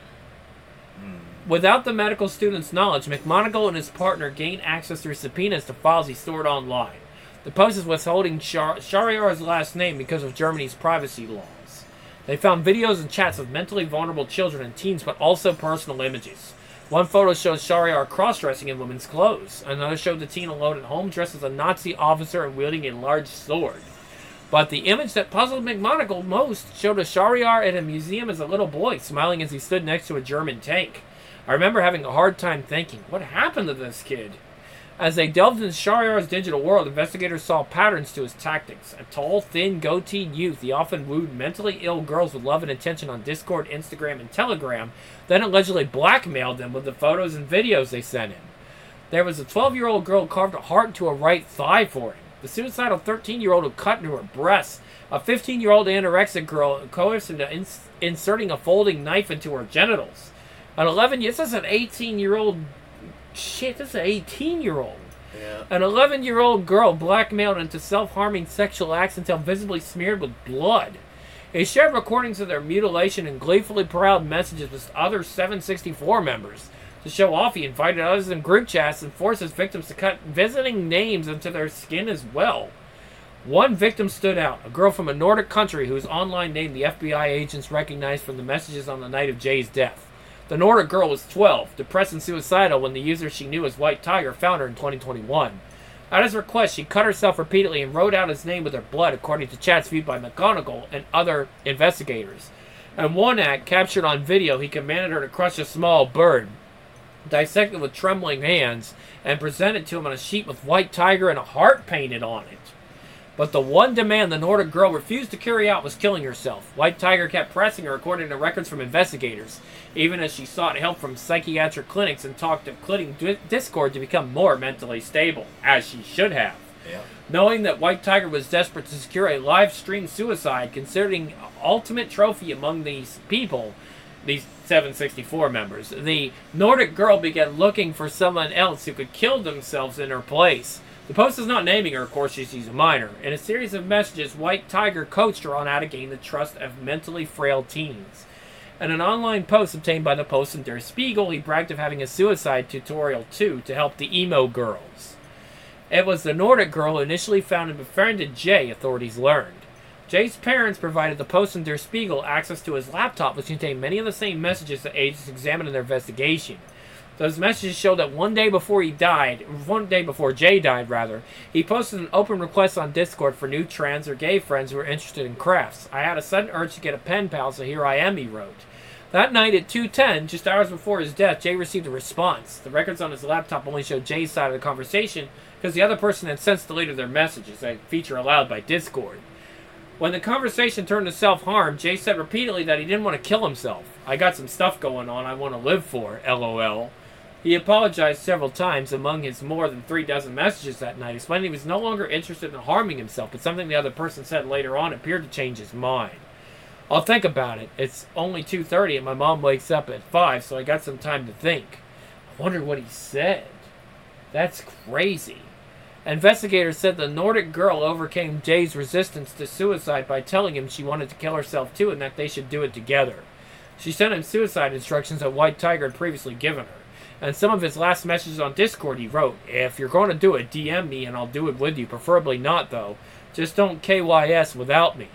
Without the medical student's knowledge, McMonagle and his partner gained access through subpoenas to files he stored online. The Post is withholding Shahryar's last name because of Germany's privacy laws. They found videos and chats of mentally vulnerable children and teens, but also personal images. One photo shows Shahryar cross-dressing in women's clothes. Another showed the teen alone at home dressed as a Nazi officer and wielding a large sword. But the image that puzzled McMonagle most showed a Shahryar at a museum as a little boy, smiling as he stood next to a German tank. I remember having a hard time thinking, what happened to this kid? As they delved into Shahryar's digital world, investigators saw patterns to his tactics. A tall, thin, goateed youth, he often wooed mentally ill girls with love and attention on Discord, Instagram, and Telegram, then allegedly blackmailed them with the photos and videos they sent him. There was a 12-year-old girl who carved a heart into her right thigh for him. The suicidal 13-year-old who cut into her breasts. A 15-year-old anorexic girl coerced into inserting a folding knife into her genitals. This is an 18-year-old... Shit, this is an 18-year-old. Yeah. An 11-year-old girl blackmailed into self-harming sexual acts until visibly smeared with blood. He shared recordings of their mutilation and gleefully proud messages with other 764 members. To show off, he invited others in group chats and forced his victims to cut visiting names into their skin as well. One victim stood out, a girl from a Nordic country whose online name the FBI agents recognized from the messages on the night of Jay's death. The Nordic girl was 12, depressed and suicidal when the user she knew as White Tiger found her in 2021. At his request, she cut herself repeatedly and wrote out his name with her blood, according to chats viewed by McGonigal and other investigators. In one act, captured on video, he commanded her to crush a small bird, dissect it with trembling hands, and present it to him on a sheet with White Tiger and a heart painted on it. But the one demand the Nordic girl refused to carry out was killing herself. White Tiger kept pressing her according to records from investigators, even as she sought help from psychiatric clinics and talked of quitting Discord to become more mentally stable, as she should have. Yeah. Knowing that White Tiger was desperate to secure a live-stream suicide, considering ultimate trophy among these people, these 764 members, the Nordic girl began looking for someone else who could kill themselves in her place. The Post is not naming her, of course, she's a minor. In a series of messages, White Tiger coached her on how to gain the trust of mentally frail teens. In an online post obtained by the Post and Der Spiegel, he bragged of having a suicide tutorial, too, to help the emo girls. It was the Nordic girl who initially found and befriended Jay, authorities learned. Jay's parents provided the Post and Der Spiegel access to his laptop, which contained many of the same messages that agents examined in their investigation. Those messages showed that one day before Jay died, he posted an open request on Discord for new trans or gay friends who were interested in crafts. I had a sudden urge to get a pen pal, so here I am, he wrote. That night at 2:10, just hours before his death, Jay received a response. The records on his laptop only showed Jay's side of the conversation because the other person had since deleted their messages, a feature allowed by Discord. When the conversation turned to self-harm, Jay said repeatedly that he didn't want to kill himself. I got some stuff going on I want to live for, LOL. He apologized several times among his more than 36 messages that night, explaining he was no longer interested in harming himself, but something the other person said later on appeared to change his mind. I'll think about it. It's only 2:30 and my mom wakes up at 5, so I got some time to think. I wonder what he said. That's crazy. Investigators said the Nordic girl overcame Jay's resistance to suicide by telling him she wanted to kill herself too and that they should do it together. She sent him suicide instructions that White Tiger had previously given her. And some of his last messages on Discord, he wrote, "If you're going to do it, DM me and I'll do it with you. Preferably not, though. Just don't KYS without me."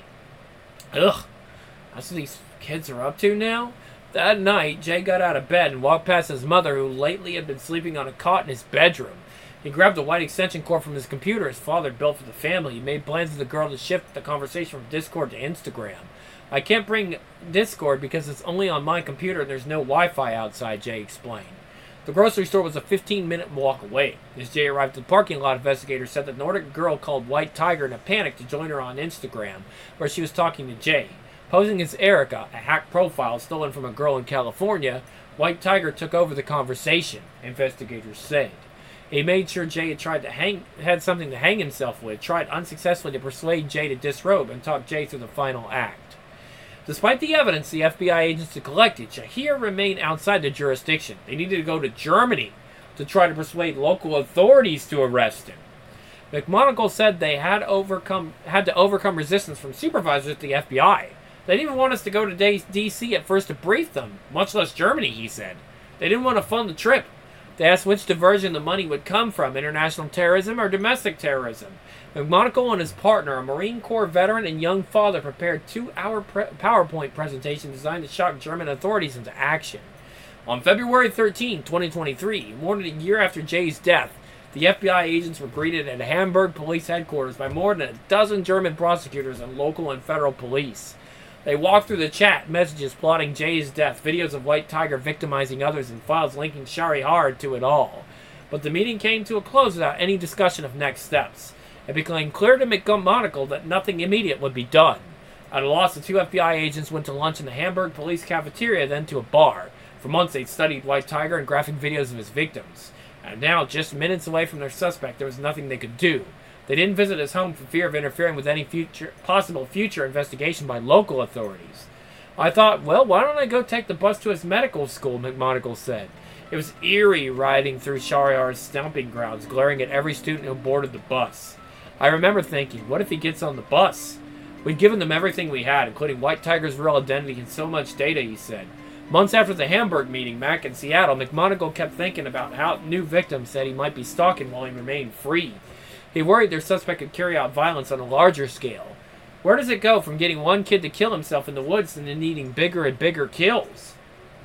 Ugh. That's what these kids are up to now? That night, Jay got out of bed and walked past his mother, who lately had been sleeping on a cot in his bedroom. He grabbed a white extension cord from his computer his father built for the family. He made plans with the girl to shift the conversation from Discord to Instagram. I can't bring Discord because it's only on my computer and there's no Wi-Fi outside, Jay explained. The grocery store was a 15-minute walk away. As Jay arrived at the parking lot, investigators said the Nordic girl called White Tiger in a panic to join her on Instagram, where she was talking to Jay. Posing as Erica, a hacked profile stolen from a girl in California, White Tiger took over the conversation, investigators said. He made sure Jay had something to hang himself with, tried unsuccessfully to persuade Jay to disrobe, and talked Jay through the final act. Despite the evidence the FBI agents had collected, Shahir remained outside the jurisdiction. They needed to go to Germany to try to persuade local authorities to arrest him. McMonagle said they had to overcome resistance from supervisors at the FBI. They didn't even want us to go to D.C. at first to brief them, much less Germany, he said. They didn't want to fund the trip. They asked which diversion the money would come from, international terrorism or domestic terrorism. McMonagle and his partner, a Marine Corps veteran and young father, prepared 2-hour PowerPoint presentation designed to shock German authorities into action. On February 13, 2023, more than a year after Jay's death, the FBI agents were greeted at Hamburg police headquarters by more than a dozen German prosecutors and local and federal police. They walked through the chat messages plotting Jay's death, videos of White Tiger victimizing others, and files linking Shahir to it all. But the meeting came to a close without any discussion of next steps. It became clear to McMonagle that nothing immediate would be done. At a loss, the two FBI agents went to lunch in the Hamburg police cafeteria, then to a bar. For months, they'd studied White Tiger and graphic videos of his victims. And now, just minutes away from their suspect, there was nothing they could do. They didn't visit his home for fear of interfering with any possible future investigation by local authorities. I thought, well, why don't I go take the bus to his medical school, McMonagle said. It was eerie riding through Shahir's stomping grounds, glaring at every student who boarded the bus. I remember thinking, what if he gets on the bus? We'd given them everything we had, including White Tiger's real identity and so much data, he said. Months after the Hamburg meeting back in Seattle, McMonagle kept thinking about how new victims said he might be stalking while he remained free. He worried their suspect could carry out violence on a larger scale. Where does it go from getting one kid to kill himself in the woods and then needing bigger and bigger kills?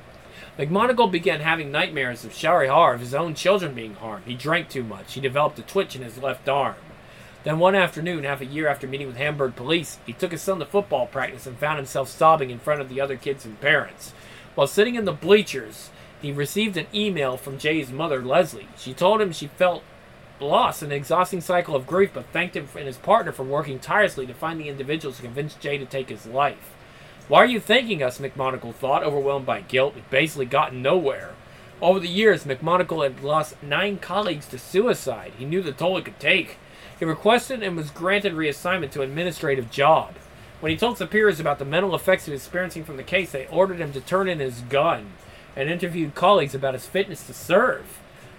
McMonagle began having nightmares of Shahir, of his own children being harmed. He drank too much. He developed a twitch in his left arm. Then one afternoon, half a year after meeting with Hamburg police, he took his son to football practice and found himself sobbing in front of the other kids and parents. While sitting in the bleachers, he received an email from Jay's mother, Leslie. She told him she felt lost in an exhausting cycle of grief, but thanked him and his partner for working tirelessly to find the individuals who convinced Jay to take his life. Why are you thanking us, McMonagle thought, overwhelmed by guilt. He'd basically gotten nowhere. Over the years, McMonagle had lost 9 colleagues to suicide. He knew the toll it could take. He requested and was granted reassignment to an administrative job. When he told superiors about the mental effects he was experiencing from the case, they ordered him to turn in his gun and interviewed colleagues about his fitness to serve.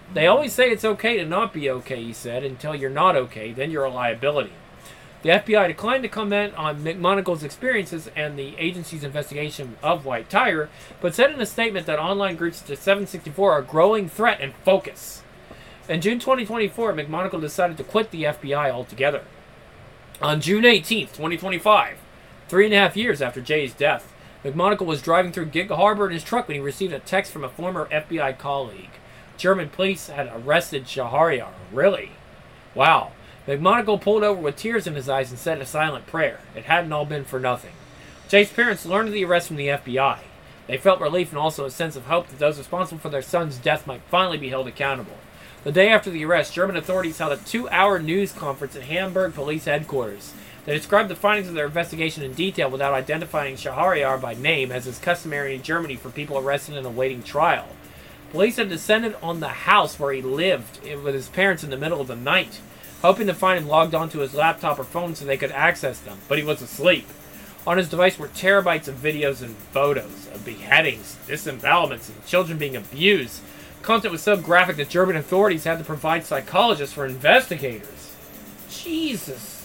They always say it's okay to not be okay, he said, until you're not okay, then you're a liability. The FBI declined to comment on McMonagle's experiences and the agency's investigation of White Tiger, but said in a statement that online groups such as 764 are a growing threat and focus. In June 2024, McMonagle decided to quit the FBI altogether. On June 18, 2025, 3.5 years after Jay's death, McMonagle was driving through Gig Harbor in his truck when he received a text from a former FBI colleague. German police had arrested Shahryar. Really? Wow. McMonagle pulled over with tears in his eyes and said a silent prayer. It hadn't all been for nothing. Jay's parents learned of the arrest from the FBI. They felt relief and also a sense of hope that those responsible for their son's death might finally be held accountable. The day after the arrest, German authorities held a 2-hour news conference at Hamburg Police Headquarters. They described the findings of their investigation in detail without identifying Shahryar by name, as is customary in Germany for people arrested and awaiting trial. Police had descended on the house where he lived with his parents in the middle of the night, hoping to find him logged onto his laptop or phone so they could access them, but he was asleep. On his device were terabytes of videos and photos of beheadings, disembowelments, and children being abused. Content was so graphic that German authorities had to provide psychologists for investigators. Jesus.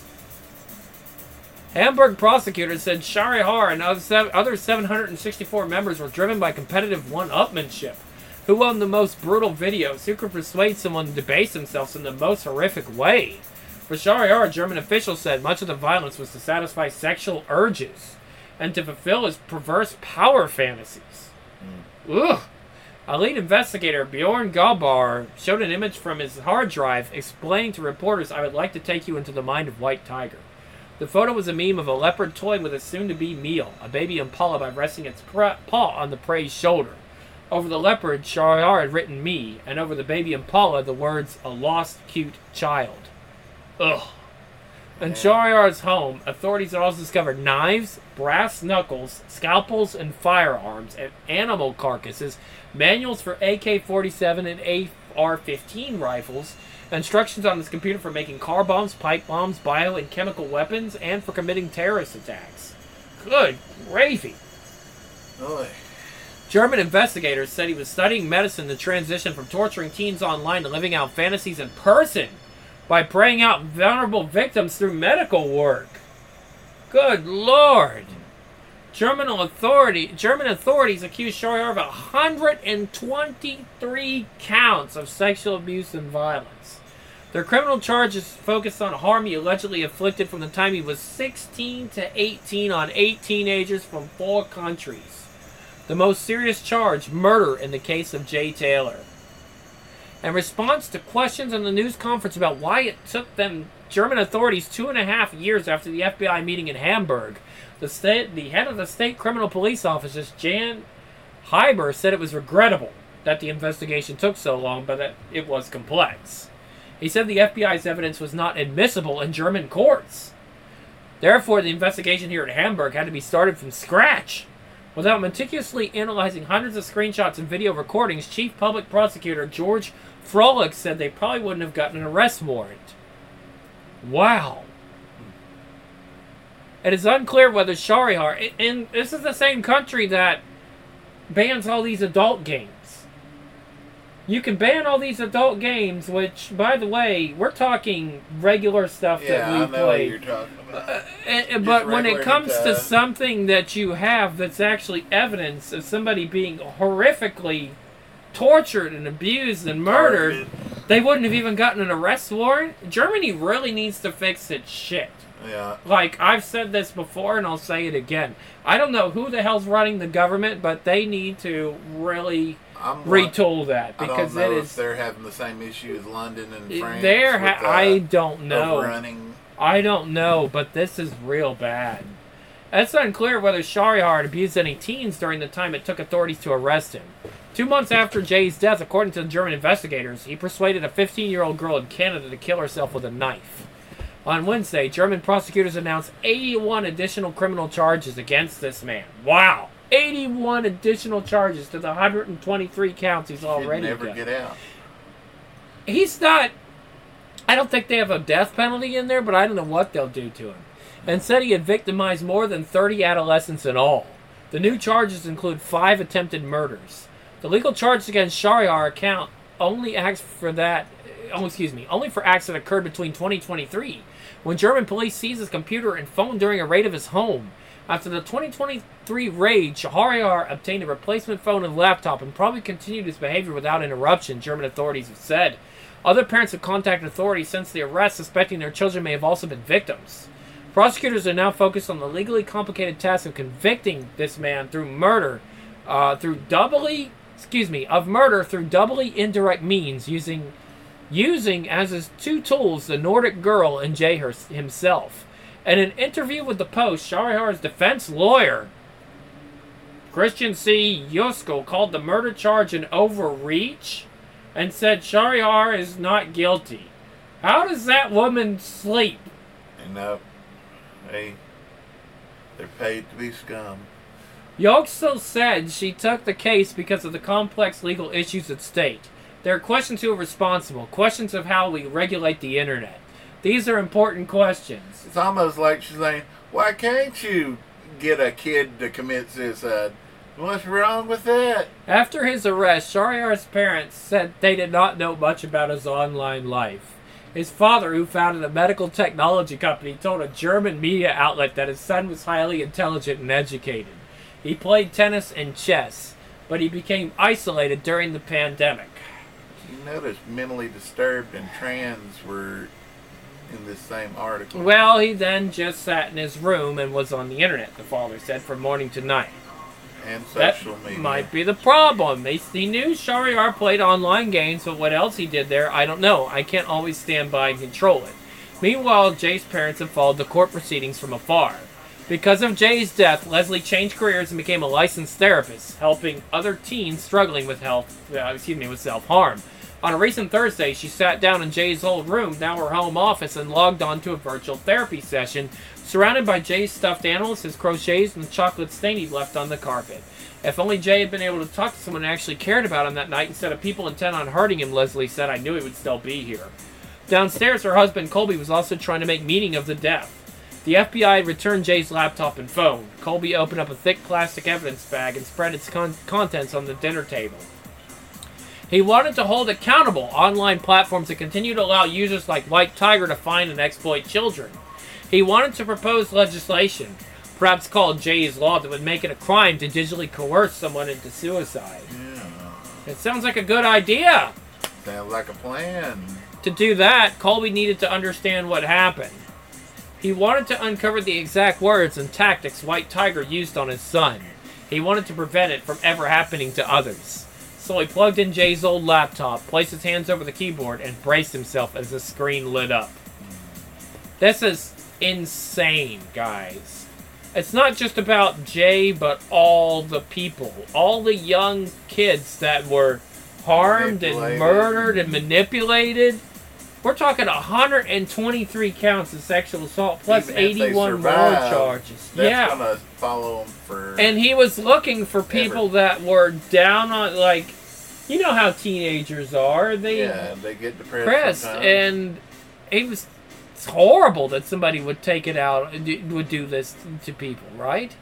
Hamburg prosecutors said Shahryar and other 764 members were driven by competitive one-upmanship. Who owned the most brutal videos? Who could persuade someone to debase themselves in the most horrific way? For Shahryar, German officials said much of the violence was to satisfy sexual urges and to fulfill his perverse power fantasies. Ugh. A lead investigator, Bjorn Galbar, showed an image from his hard drive explaining to reporters, "I would like to take you into the mind of White Tiger." The photo was a meme of a leopard toying with a soon-to-be meal, a baby impala, by resting its paw on the prey's shoulder. Over the leopard, Shahryar had written "me," and over the baby impala, the words "a lost, cute child." Ugh. In Shahryar's home, authorities had also discovered knives, brass knuckles, scalpels and firearms, and animal carcasses, manuals for AK-47 and AR-15 rifles, instructions on his computer for making car bombs, pipe bombs, bio and chemical weapons, and for committing terrorist attacks. Good gravy. Oy. German investigators said he was studying medicine to transition from torturing teens online to living out fantasies in person by preying out vulnerable victims through medical work. Good Lord. German authorities accused Shahryar of 123 counts of sexual abuse and violence. Their criminal charges focused on harm he allegedly inflicted from the time he was 16 to 18 on 8 teenagers from 4 countries. The most serious charge, murder, in the case of Jay Taylor. In response to questions in the news conference about why it took them German authorities 2.5 years after the FBI meeting in Hamburg, the head of the state criminal police office, Jan Heiber, said it was regrettable that the investigation took so long, but that it was complex. He said the FBI's evidence was not admissible in German courts. Therefore, the investigation here at Hamburg had to be started from scratch. Without meticulously analyzing hundreds of screenshots and video recordings, Chief Public Prosecutor George Froelich said they probably wouldn't have gotten an arrest warrant. Wow. It is unclear whether Shahryar, and this is the same country that bans all these adult games. You can ban all these adult games, which, by the way, we're talking regular stuff that we I know play. what you're talking about. But when it comes to something that you have that's actually evidence of somebody being horrifically tortured and abused and murdered, they wouldn't have even gotten an arrest warrant. Germany really needs to fix its shit. Yeah. Like, I've said this before and I'll say it again. I don't know who the hell's running the government, but they need to really retool that, because I don't know it if is. they're having the same issue as London and France. I don't know. Overrunning. I don't know, but this is real bad. It's unclear whether Shahryar had abused any teens during the time it took authorities to arrest him. 2 months after Jay's death, according to the German investigators, he persuaded a 15-year-old girl in Canada to kill herself with a knife. On Wednesday, German prosecutors announced 81 additional criminal charges against this man. Wow! 81 additional charges to the 123 counts he's already got. He'd never get out. He's not... I don't think they have a death penalty in there, but I don't know what they'll do to him. And said he had victimized more than 30 adolescents in all. The new charges include 5 attempted murders. The legal charges against Shahryar only acts for that. Oh, excuse me. Only for acts that occurred between 2023, when German police seized his computer and phone during a raid of his home. After the 2023 raid, Shahryar obtained a replacement phone and laptop and probably continued his behavior without interruption, German authorities have said. Other parents have contacted authorities since the arrest, suspecting their children may have also been victims. Prosecutors are now focused on the legally complicated task of convicting this man through murder, through doubly indirect means, using as his two tools the Nordic girl and Jay himself. In an interview with the Post, Shahryar's defense lawyer, Christian C. Yusko, called the murder charge an overreach and said Shahryar is not guilty. How does that woman sleep? Hey, they're paid to be scum. Yusko said she took the case because of the complex legal issues at stake. There are questions who are responsible, questions of how we regulate the internet. These are important questions. It's almost like she's saying, why can't you get a kid to commit suicide? What's wrong with that? After his arrest, Shahryar's parents said they did not know much about his online life. His father, who founded a medical technology company, told a German media outlet that his son was highly intelligent and educated. He played tennis and chess, but he became isolated during the pandemic. You notice mentally disturbed and trans were in this same article. Well, he then just sat in his room and was on the internet, the father said, from morning to night. And social media. That might be the problem. He knew Shahryar played online games, but what else he did there, I don't know. I can't always stand by and control it. Meanwhile, Jay's parents have followed the court proceedings from afar. Because of Jay's death, Leslie changed careers and became a licensed therapist, helping other teens struggling with self-harm. On a recent Thursday, she sat down in Jay's old room, now her home office, and logged on to a virtual therapy session, surrounded by Jay's stuffed animals, his crochets, and the chocolate stain he'd left on the carpet. If only Jay had been able to talk to someone who actually cared about him that night instead of people intent on hurting him, Leslie said, I knew he would still be here. Downstairs, her husband Colby was also trying to make meaning of the death. The FBI returned Jay's laptop and phone. Colby opened up a thick plastic evidence bag and spread its contents on the dinner table. He wanted to hold accountable online platforms that continue to allow users like White Tiger to find and exploit children. He wanted to propose legislation, perhaps called Jay's Law, that would make it a crime to digitally coerce someone into suicide. Yeah. It sounds like a good idea. Sounds like a plan. To do that, Colby needed to understand what happened. He wanted to uncover the exact words and tactics White Tiger used on his son. He wanted to prevent it from ever happening to others. So he plugged in Jay's old laptop, placed his hands over the keyboard, and braced himself as the screen lit up. This is insane, guys. It's not just about Jay, but all the people. All the young kids that were harmed and murdered and manipulated. We're talking 123 counts of sexual assault plus 81 more charges. That's gonna follow him for. And he was looking for people that were down on, like, you know how teenagers are. They get depressed sometimes. And it's horrible that somebody would take it out and would do this to people, right?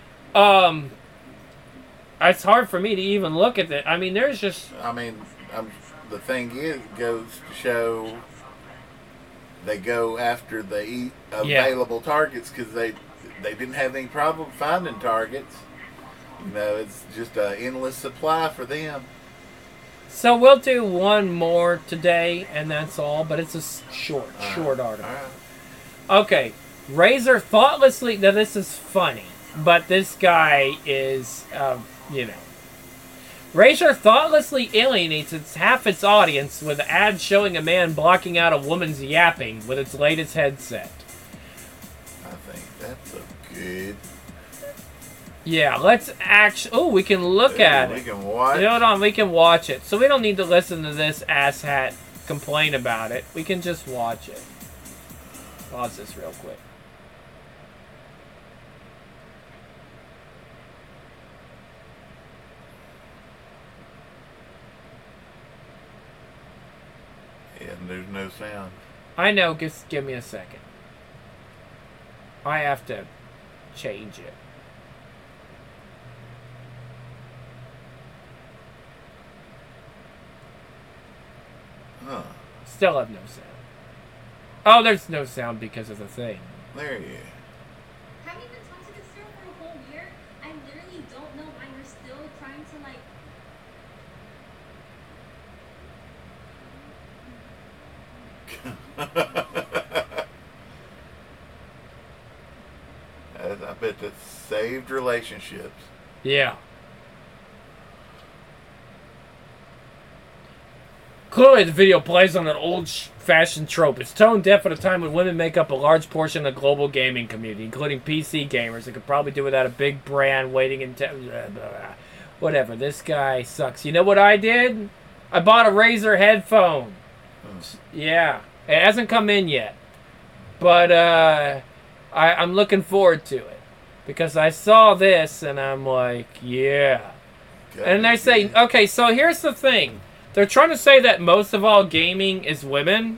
It's hard for me to even look at that. I mean, there's just. The thing goes to show they go after the available targets because they didn't have any problem finding targets. It's just an endless supply for them. So we'll do one more today, and that's all. But it's a short article. Okay, Razor thoughtlessly. Now this is funny, but this guy is, Razor thoughtlessly alienates half its audience with ads showing a man blocking out a woman's yapping with its latest headset. I think that's a good. Yeah, let's actually. We can look at it. We can watch. Hold on, we can watch it. So we don't need to listen to this asshat complain about it. We can just watch it. Pause this real quick. And there's no sound. I know, just give me a second. I have to change it. Huh. Still have no sound. Oh, there's no sound because of the thing. There you Having been talking to this girl for a whole year, I literally don't know why you're still trying to like. I bet that saved relationships. Yeah. Clearly, the video plays on an old-fashioned trope. It's tone deaf at a time when women make up a large portion of the global gaming community, including PC gamers. They could probably do without a big brand waiting in whatever. This guy sucks. You know what I did? I bought a Razer headphone. Yeah. It hasn't come in yet. But I'm looking forward to it. Because I saw this, and I'm like, yeah. And they say, okay, so here's the thing. They're trying to say that most of all gaming is women,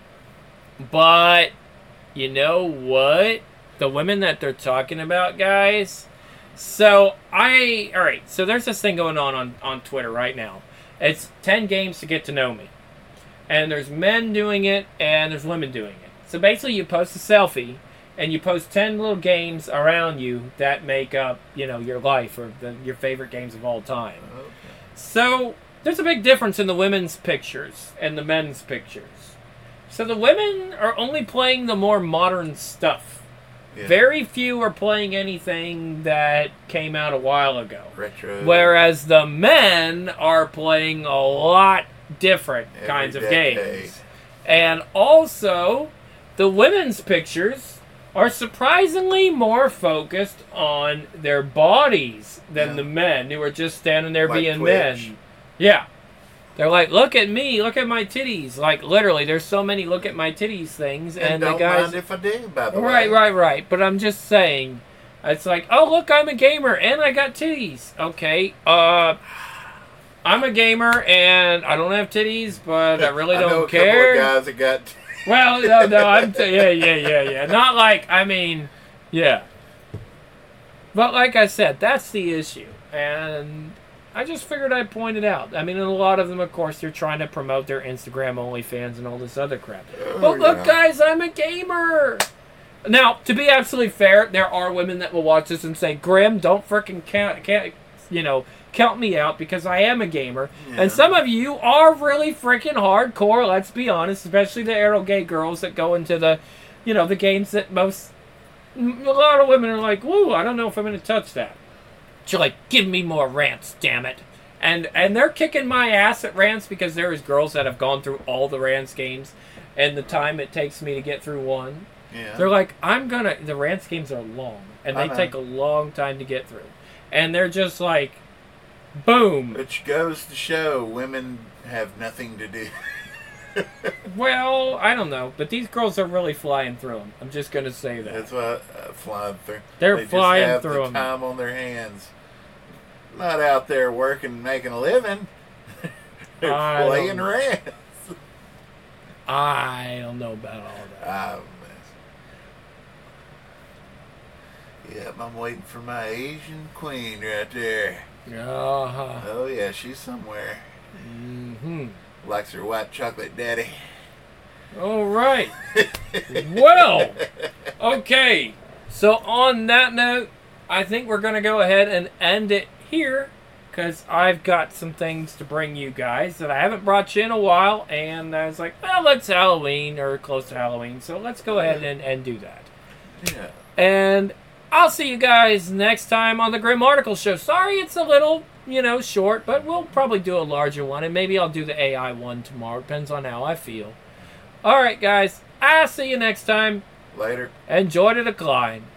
but you know what? The women that they're talking about, guys. So alright, so there's this thing going on Twitter right now. It's 10 games to get to know me. And there's men doing it, and there's women doing it. So basically you post a selfie, and you post 10 little games around you that make up, your life, or your favorite games of all time. Okay. So there's a big difference in the women's pictures and the men's pictures. So the women are only playing the more modern stuff. Yeah. Very few are playing anything that came out a while ago. Retro. Whereas the men are playing a lot different kinds of games. And also, the women's pictures are surprisingly more focused on their bodies than the men, who are just standing there like being Twitch. Men. Yeah. They're like, look at me, look at my titties. Like, literally, there's so many look at my titties things. And don't the guys, mind if I do, by the way. Right. But I'm just saying, it's like, oh, look, I'm a gamer, and I got titties. Okay, I'm a gamer, and I don't have titties, but I really don't care. I know a couple of guys that got titties. Well, no, yeah. Not like, yeah. But like I said, that's the issue. And I just figured I'd point it out. I mean, a lot of them, of course, they're trying to promote their Instagram OnlyFans and all this other crap. But look, guys, I'm a gamer. Now, to be absolutely fair, there are women that will watch this and say, Grim, don't freaking count me out because I am a gamer. Yeah. And some of you are really freaking hardcore, let's be honest, especially the aero gay girls that go into the, the games that a lot of women are like, woo, I don't know if I'm going to touch that. She's like, give me more rants, damn it. And they're kicking my ass at rants because there is girls that have gone through all the rants games and the time it takes me to get through one. Yeah. They're like, the rants games are long and they take a long time to get through. And they're just like, boom. Which goes to show women have nothing to do. Well, I don't know, but these girls are really flying through them. I'm just going to say that. That's what flying through. They're flying through them. They just have the time on their hands. Not out there working, making a living. They're playing rants. I don't know about all that. Yep, I'm waiting for my Asian queen right there. Uh-huh. Oh, yeah, she's somewhere. Mm-hmm. Likes her white chocolate daddy. All right. Well, okay. So on that note, I think we're going to go ahead and end it here because I've got some things to bring you guys that I haven't brought you in a while. And I was like, well, it's Halloween or close to Halloween. So let's go ahead and do that. Yeah. And I'll see you guys next time on the Grim Article Show. Sorry it's a little, short, but we'll probably do a larger one. And maybe I'll do the AI one tomorrow. Depends on how I feel. All right, guys. I'll see you next time. Later. Enjoy the decline.